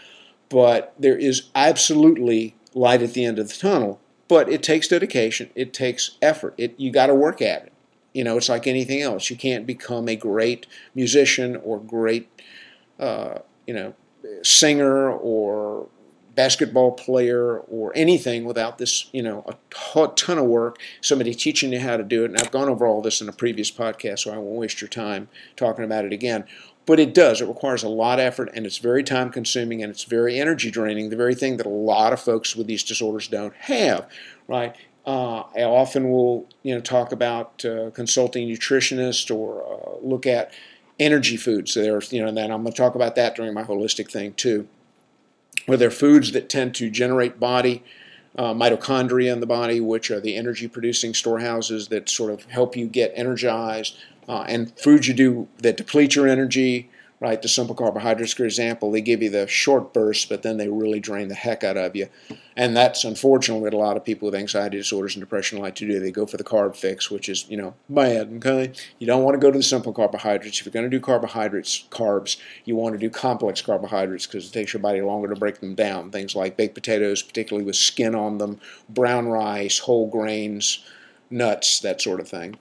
But there is absolutely light at the end of the tunnel, but it takes dedication, it takes effort, it you got to work at it. You know, it's like anything else. You can't become a great musician or great, uh, you know, singer or basketball player or anything without this, you know, a ton of work, somebody teaching you how to do it. And I've gone over all this in a previous podcast, so I won't waste your time talking about it again. But it does. It requires a lot of effort, and it's very time-consuming, and it's very energy-draining, the very thing that a lot of folks with these disorders don't have, right? Uh, I often will, you know, talk about uh, consulting nutritionists or uh, look at energy foods. So there's, you know, and then I'm going to talk about that during my holistic thing too, where they're foods that tend to generate body uh, mitochondria in the body, which are the energy-producing storehouses that sort of help you get energized, uh, and foods you do that deplete your energy. Right, the simple carbohydrates, for example, they give you the short bursts, but then they really drain the heck out of you. And that's unfortunately what a lot of people with anxiety disorders and depression like to do. They go for the carb fix, which is, you know, bad, okay? You don't want to go to the simple carbohydrates. If you're going to do carbohydrates, carbs, you want to do complex carbohydrates because it takes your body longer to break them down. Things like baked potatoes, particularly with skin on them, brown rice, whole grains, nuts, that sort of thing.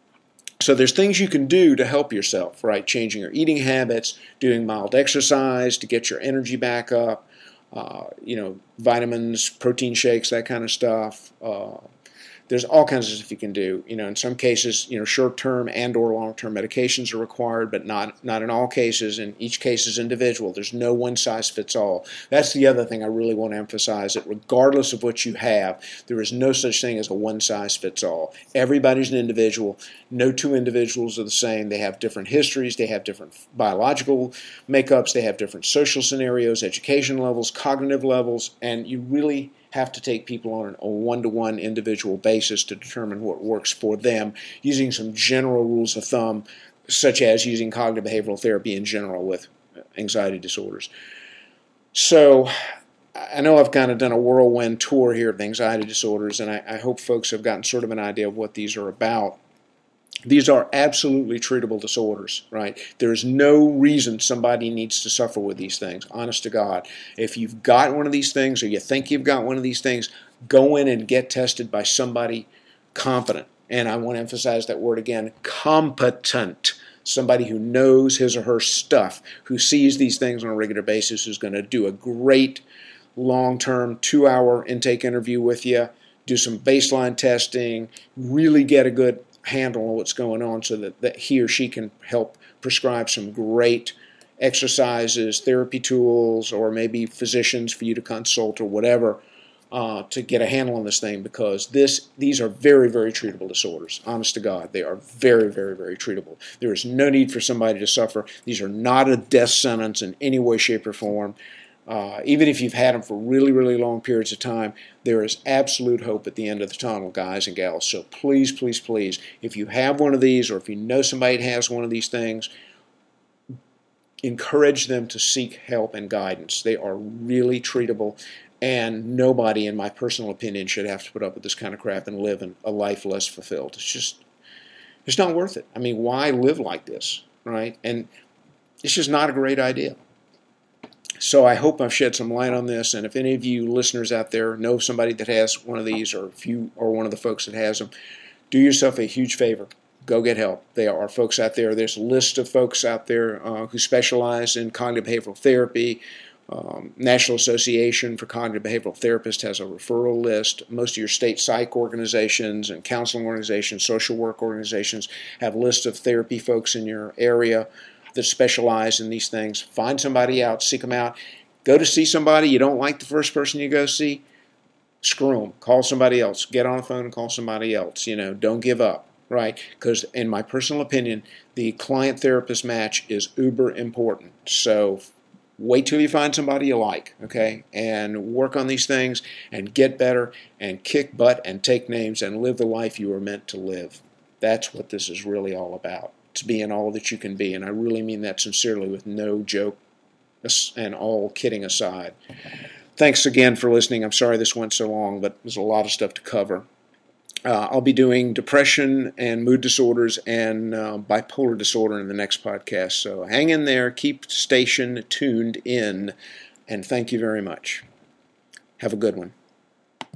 So there's things you can do to help yourself, right? Changing your eating habits, doing mild exercise to get your energy back up, uh, you know, vitamins, protein shakes, that kind of stuff. Uh, there's all kinds of stuff you can do. You know, in some cases, you know, short-term and or long-term medications are required, but not not in all cases, and each case is individual. There's no one-size-fits-all. That's the other thing I really want to emphasize, that regardless of what you have, there is no such thing as a one-size-fits-all. Everybody's an individual. No two individuals are the same. They have different histories. They have different biological makeups. They have different social scenarios, education levels, cognitive levels, and you really have to take people on a one-to-one individual basis to determine what works for them, using some general rules of thumb, such as using cognitive behavioral therapy in general with anxiety disorders. So I know I've kind of done a whirlwind tour here of anxiety disorders, and I, I hope folks have gotten sort of an idea of what these are about. These are absolutely treatable disorders, right? There's no reason somebody needs to suffer with these things, honest to God. If you've got one of these things or you think you've got one of these things, go in and get tested by somebody competent. And I want to emphasize that word again, competent. Somebody who knows his or her stuff, who sees these things on a regular basis, who's going to do a great long-term two-hour intake interview with you, do some baseline testing, really get a good handle on what's going on so that, that he or she can help prescribe some great exercises, therapy tools, or maybe physicians for you to consult or whatever uh, to get a handle on this thing, because this these are very, very treatable disorders. Honest to God, they are very, very, very treatable. There is no need for somebody to suffer. These are not a death sentence in any way, shape, or form. Uh, even if you've had them for really, really long periods of time, there is absolute hope at the end of the tunnel, guys and gals. So please, please, please, if you have one of these or if you know somebody that has one of these things, encourage them to seek help and guidance. They are really treatable, and nobody, in my personal opinion, should have to put up with this kind of crap and live in a life less fulfilled. It's just, it's not worth it. I mean, why live like this, right? And it's just not a great idea. So I hope I've shed some light on this, and if any of you listeners out there know somebody that has one of these, or if you are one of the folks that has them, do yourself a huge favor. Go get help. There are folks out there. There's a list of folks out there uh, who specialize in cognitive behavioral therapy. Um, National Association for Cognitive Behavioral Therapists has a referral list. Most of your state psych organizations and counseling organizations, social work organizations have lists of therapy folks in your area. that specialize in these things. Find somebody out, seek them out. Go to see somebody, you don't like the first person you go see, screw them. Call somebody else. Get on the phone and call somebody else. You know, don't give up, right? Because in my personal opinion, the client-therapist match is uber important. So wait till you find somebody you like, okay? And work on these things and get better and kick butt and take names and live the life you were meant to live. That's what this is really all about. It's being all that you can be. And I really mean that sincerely with no joke and all kidding aside. Thanks again for listening. I'm sorry this went so long, but there's a lot of stuff to cover. Uh, I'll be doing depression and mood disorders and uh, bipolar disorder in the next podcast. So hang in there, keep station tuned in, and thank you very much. Have a good one.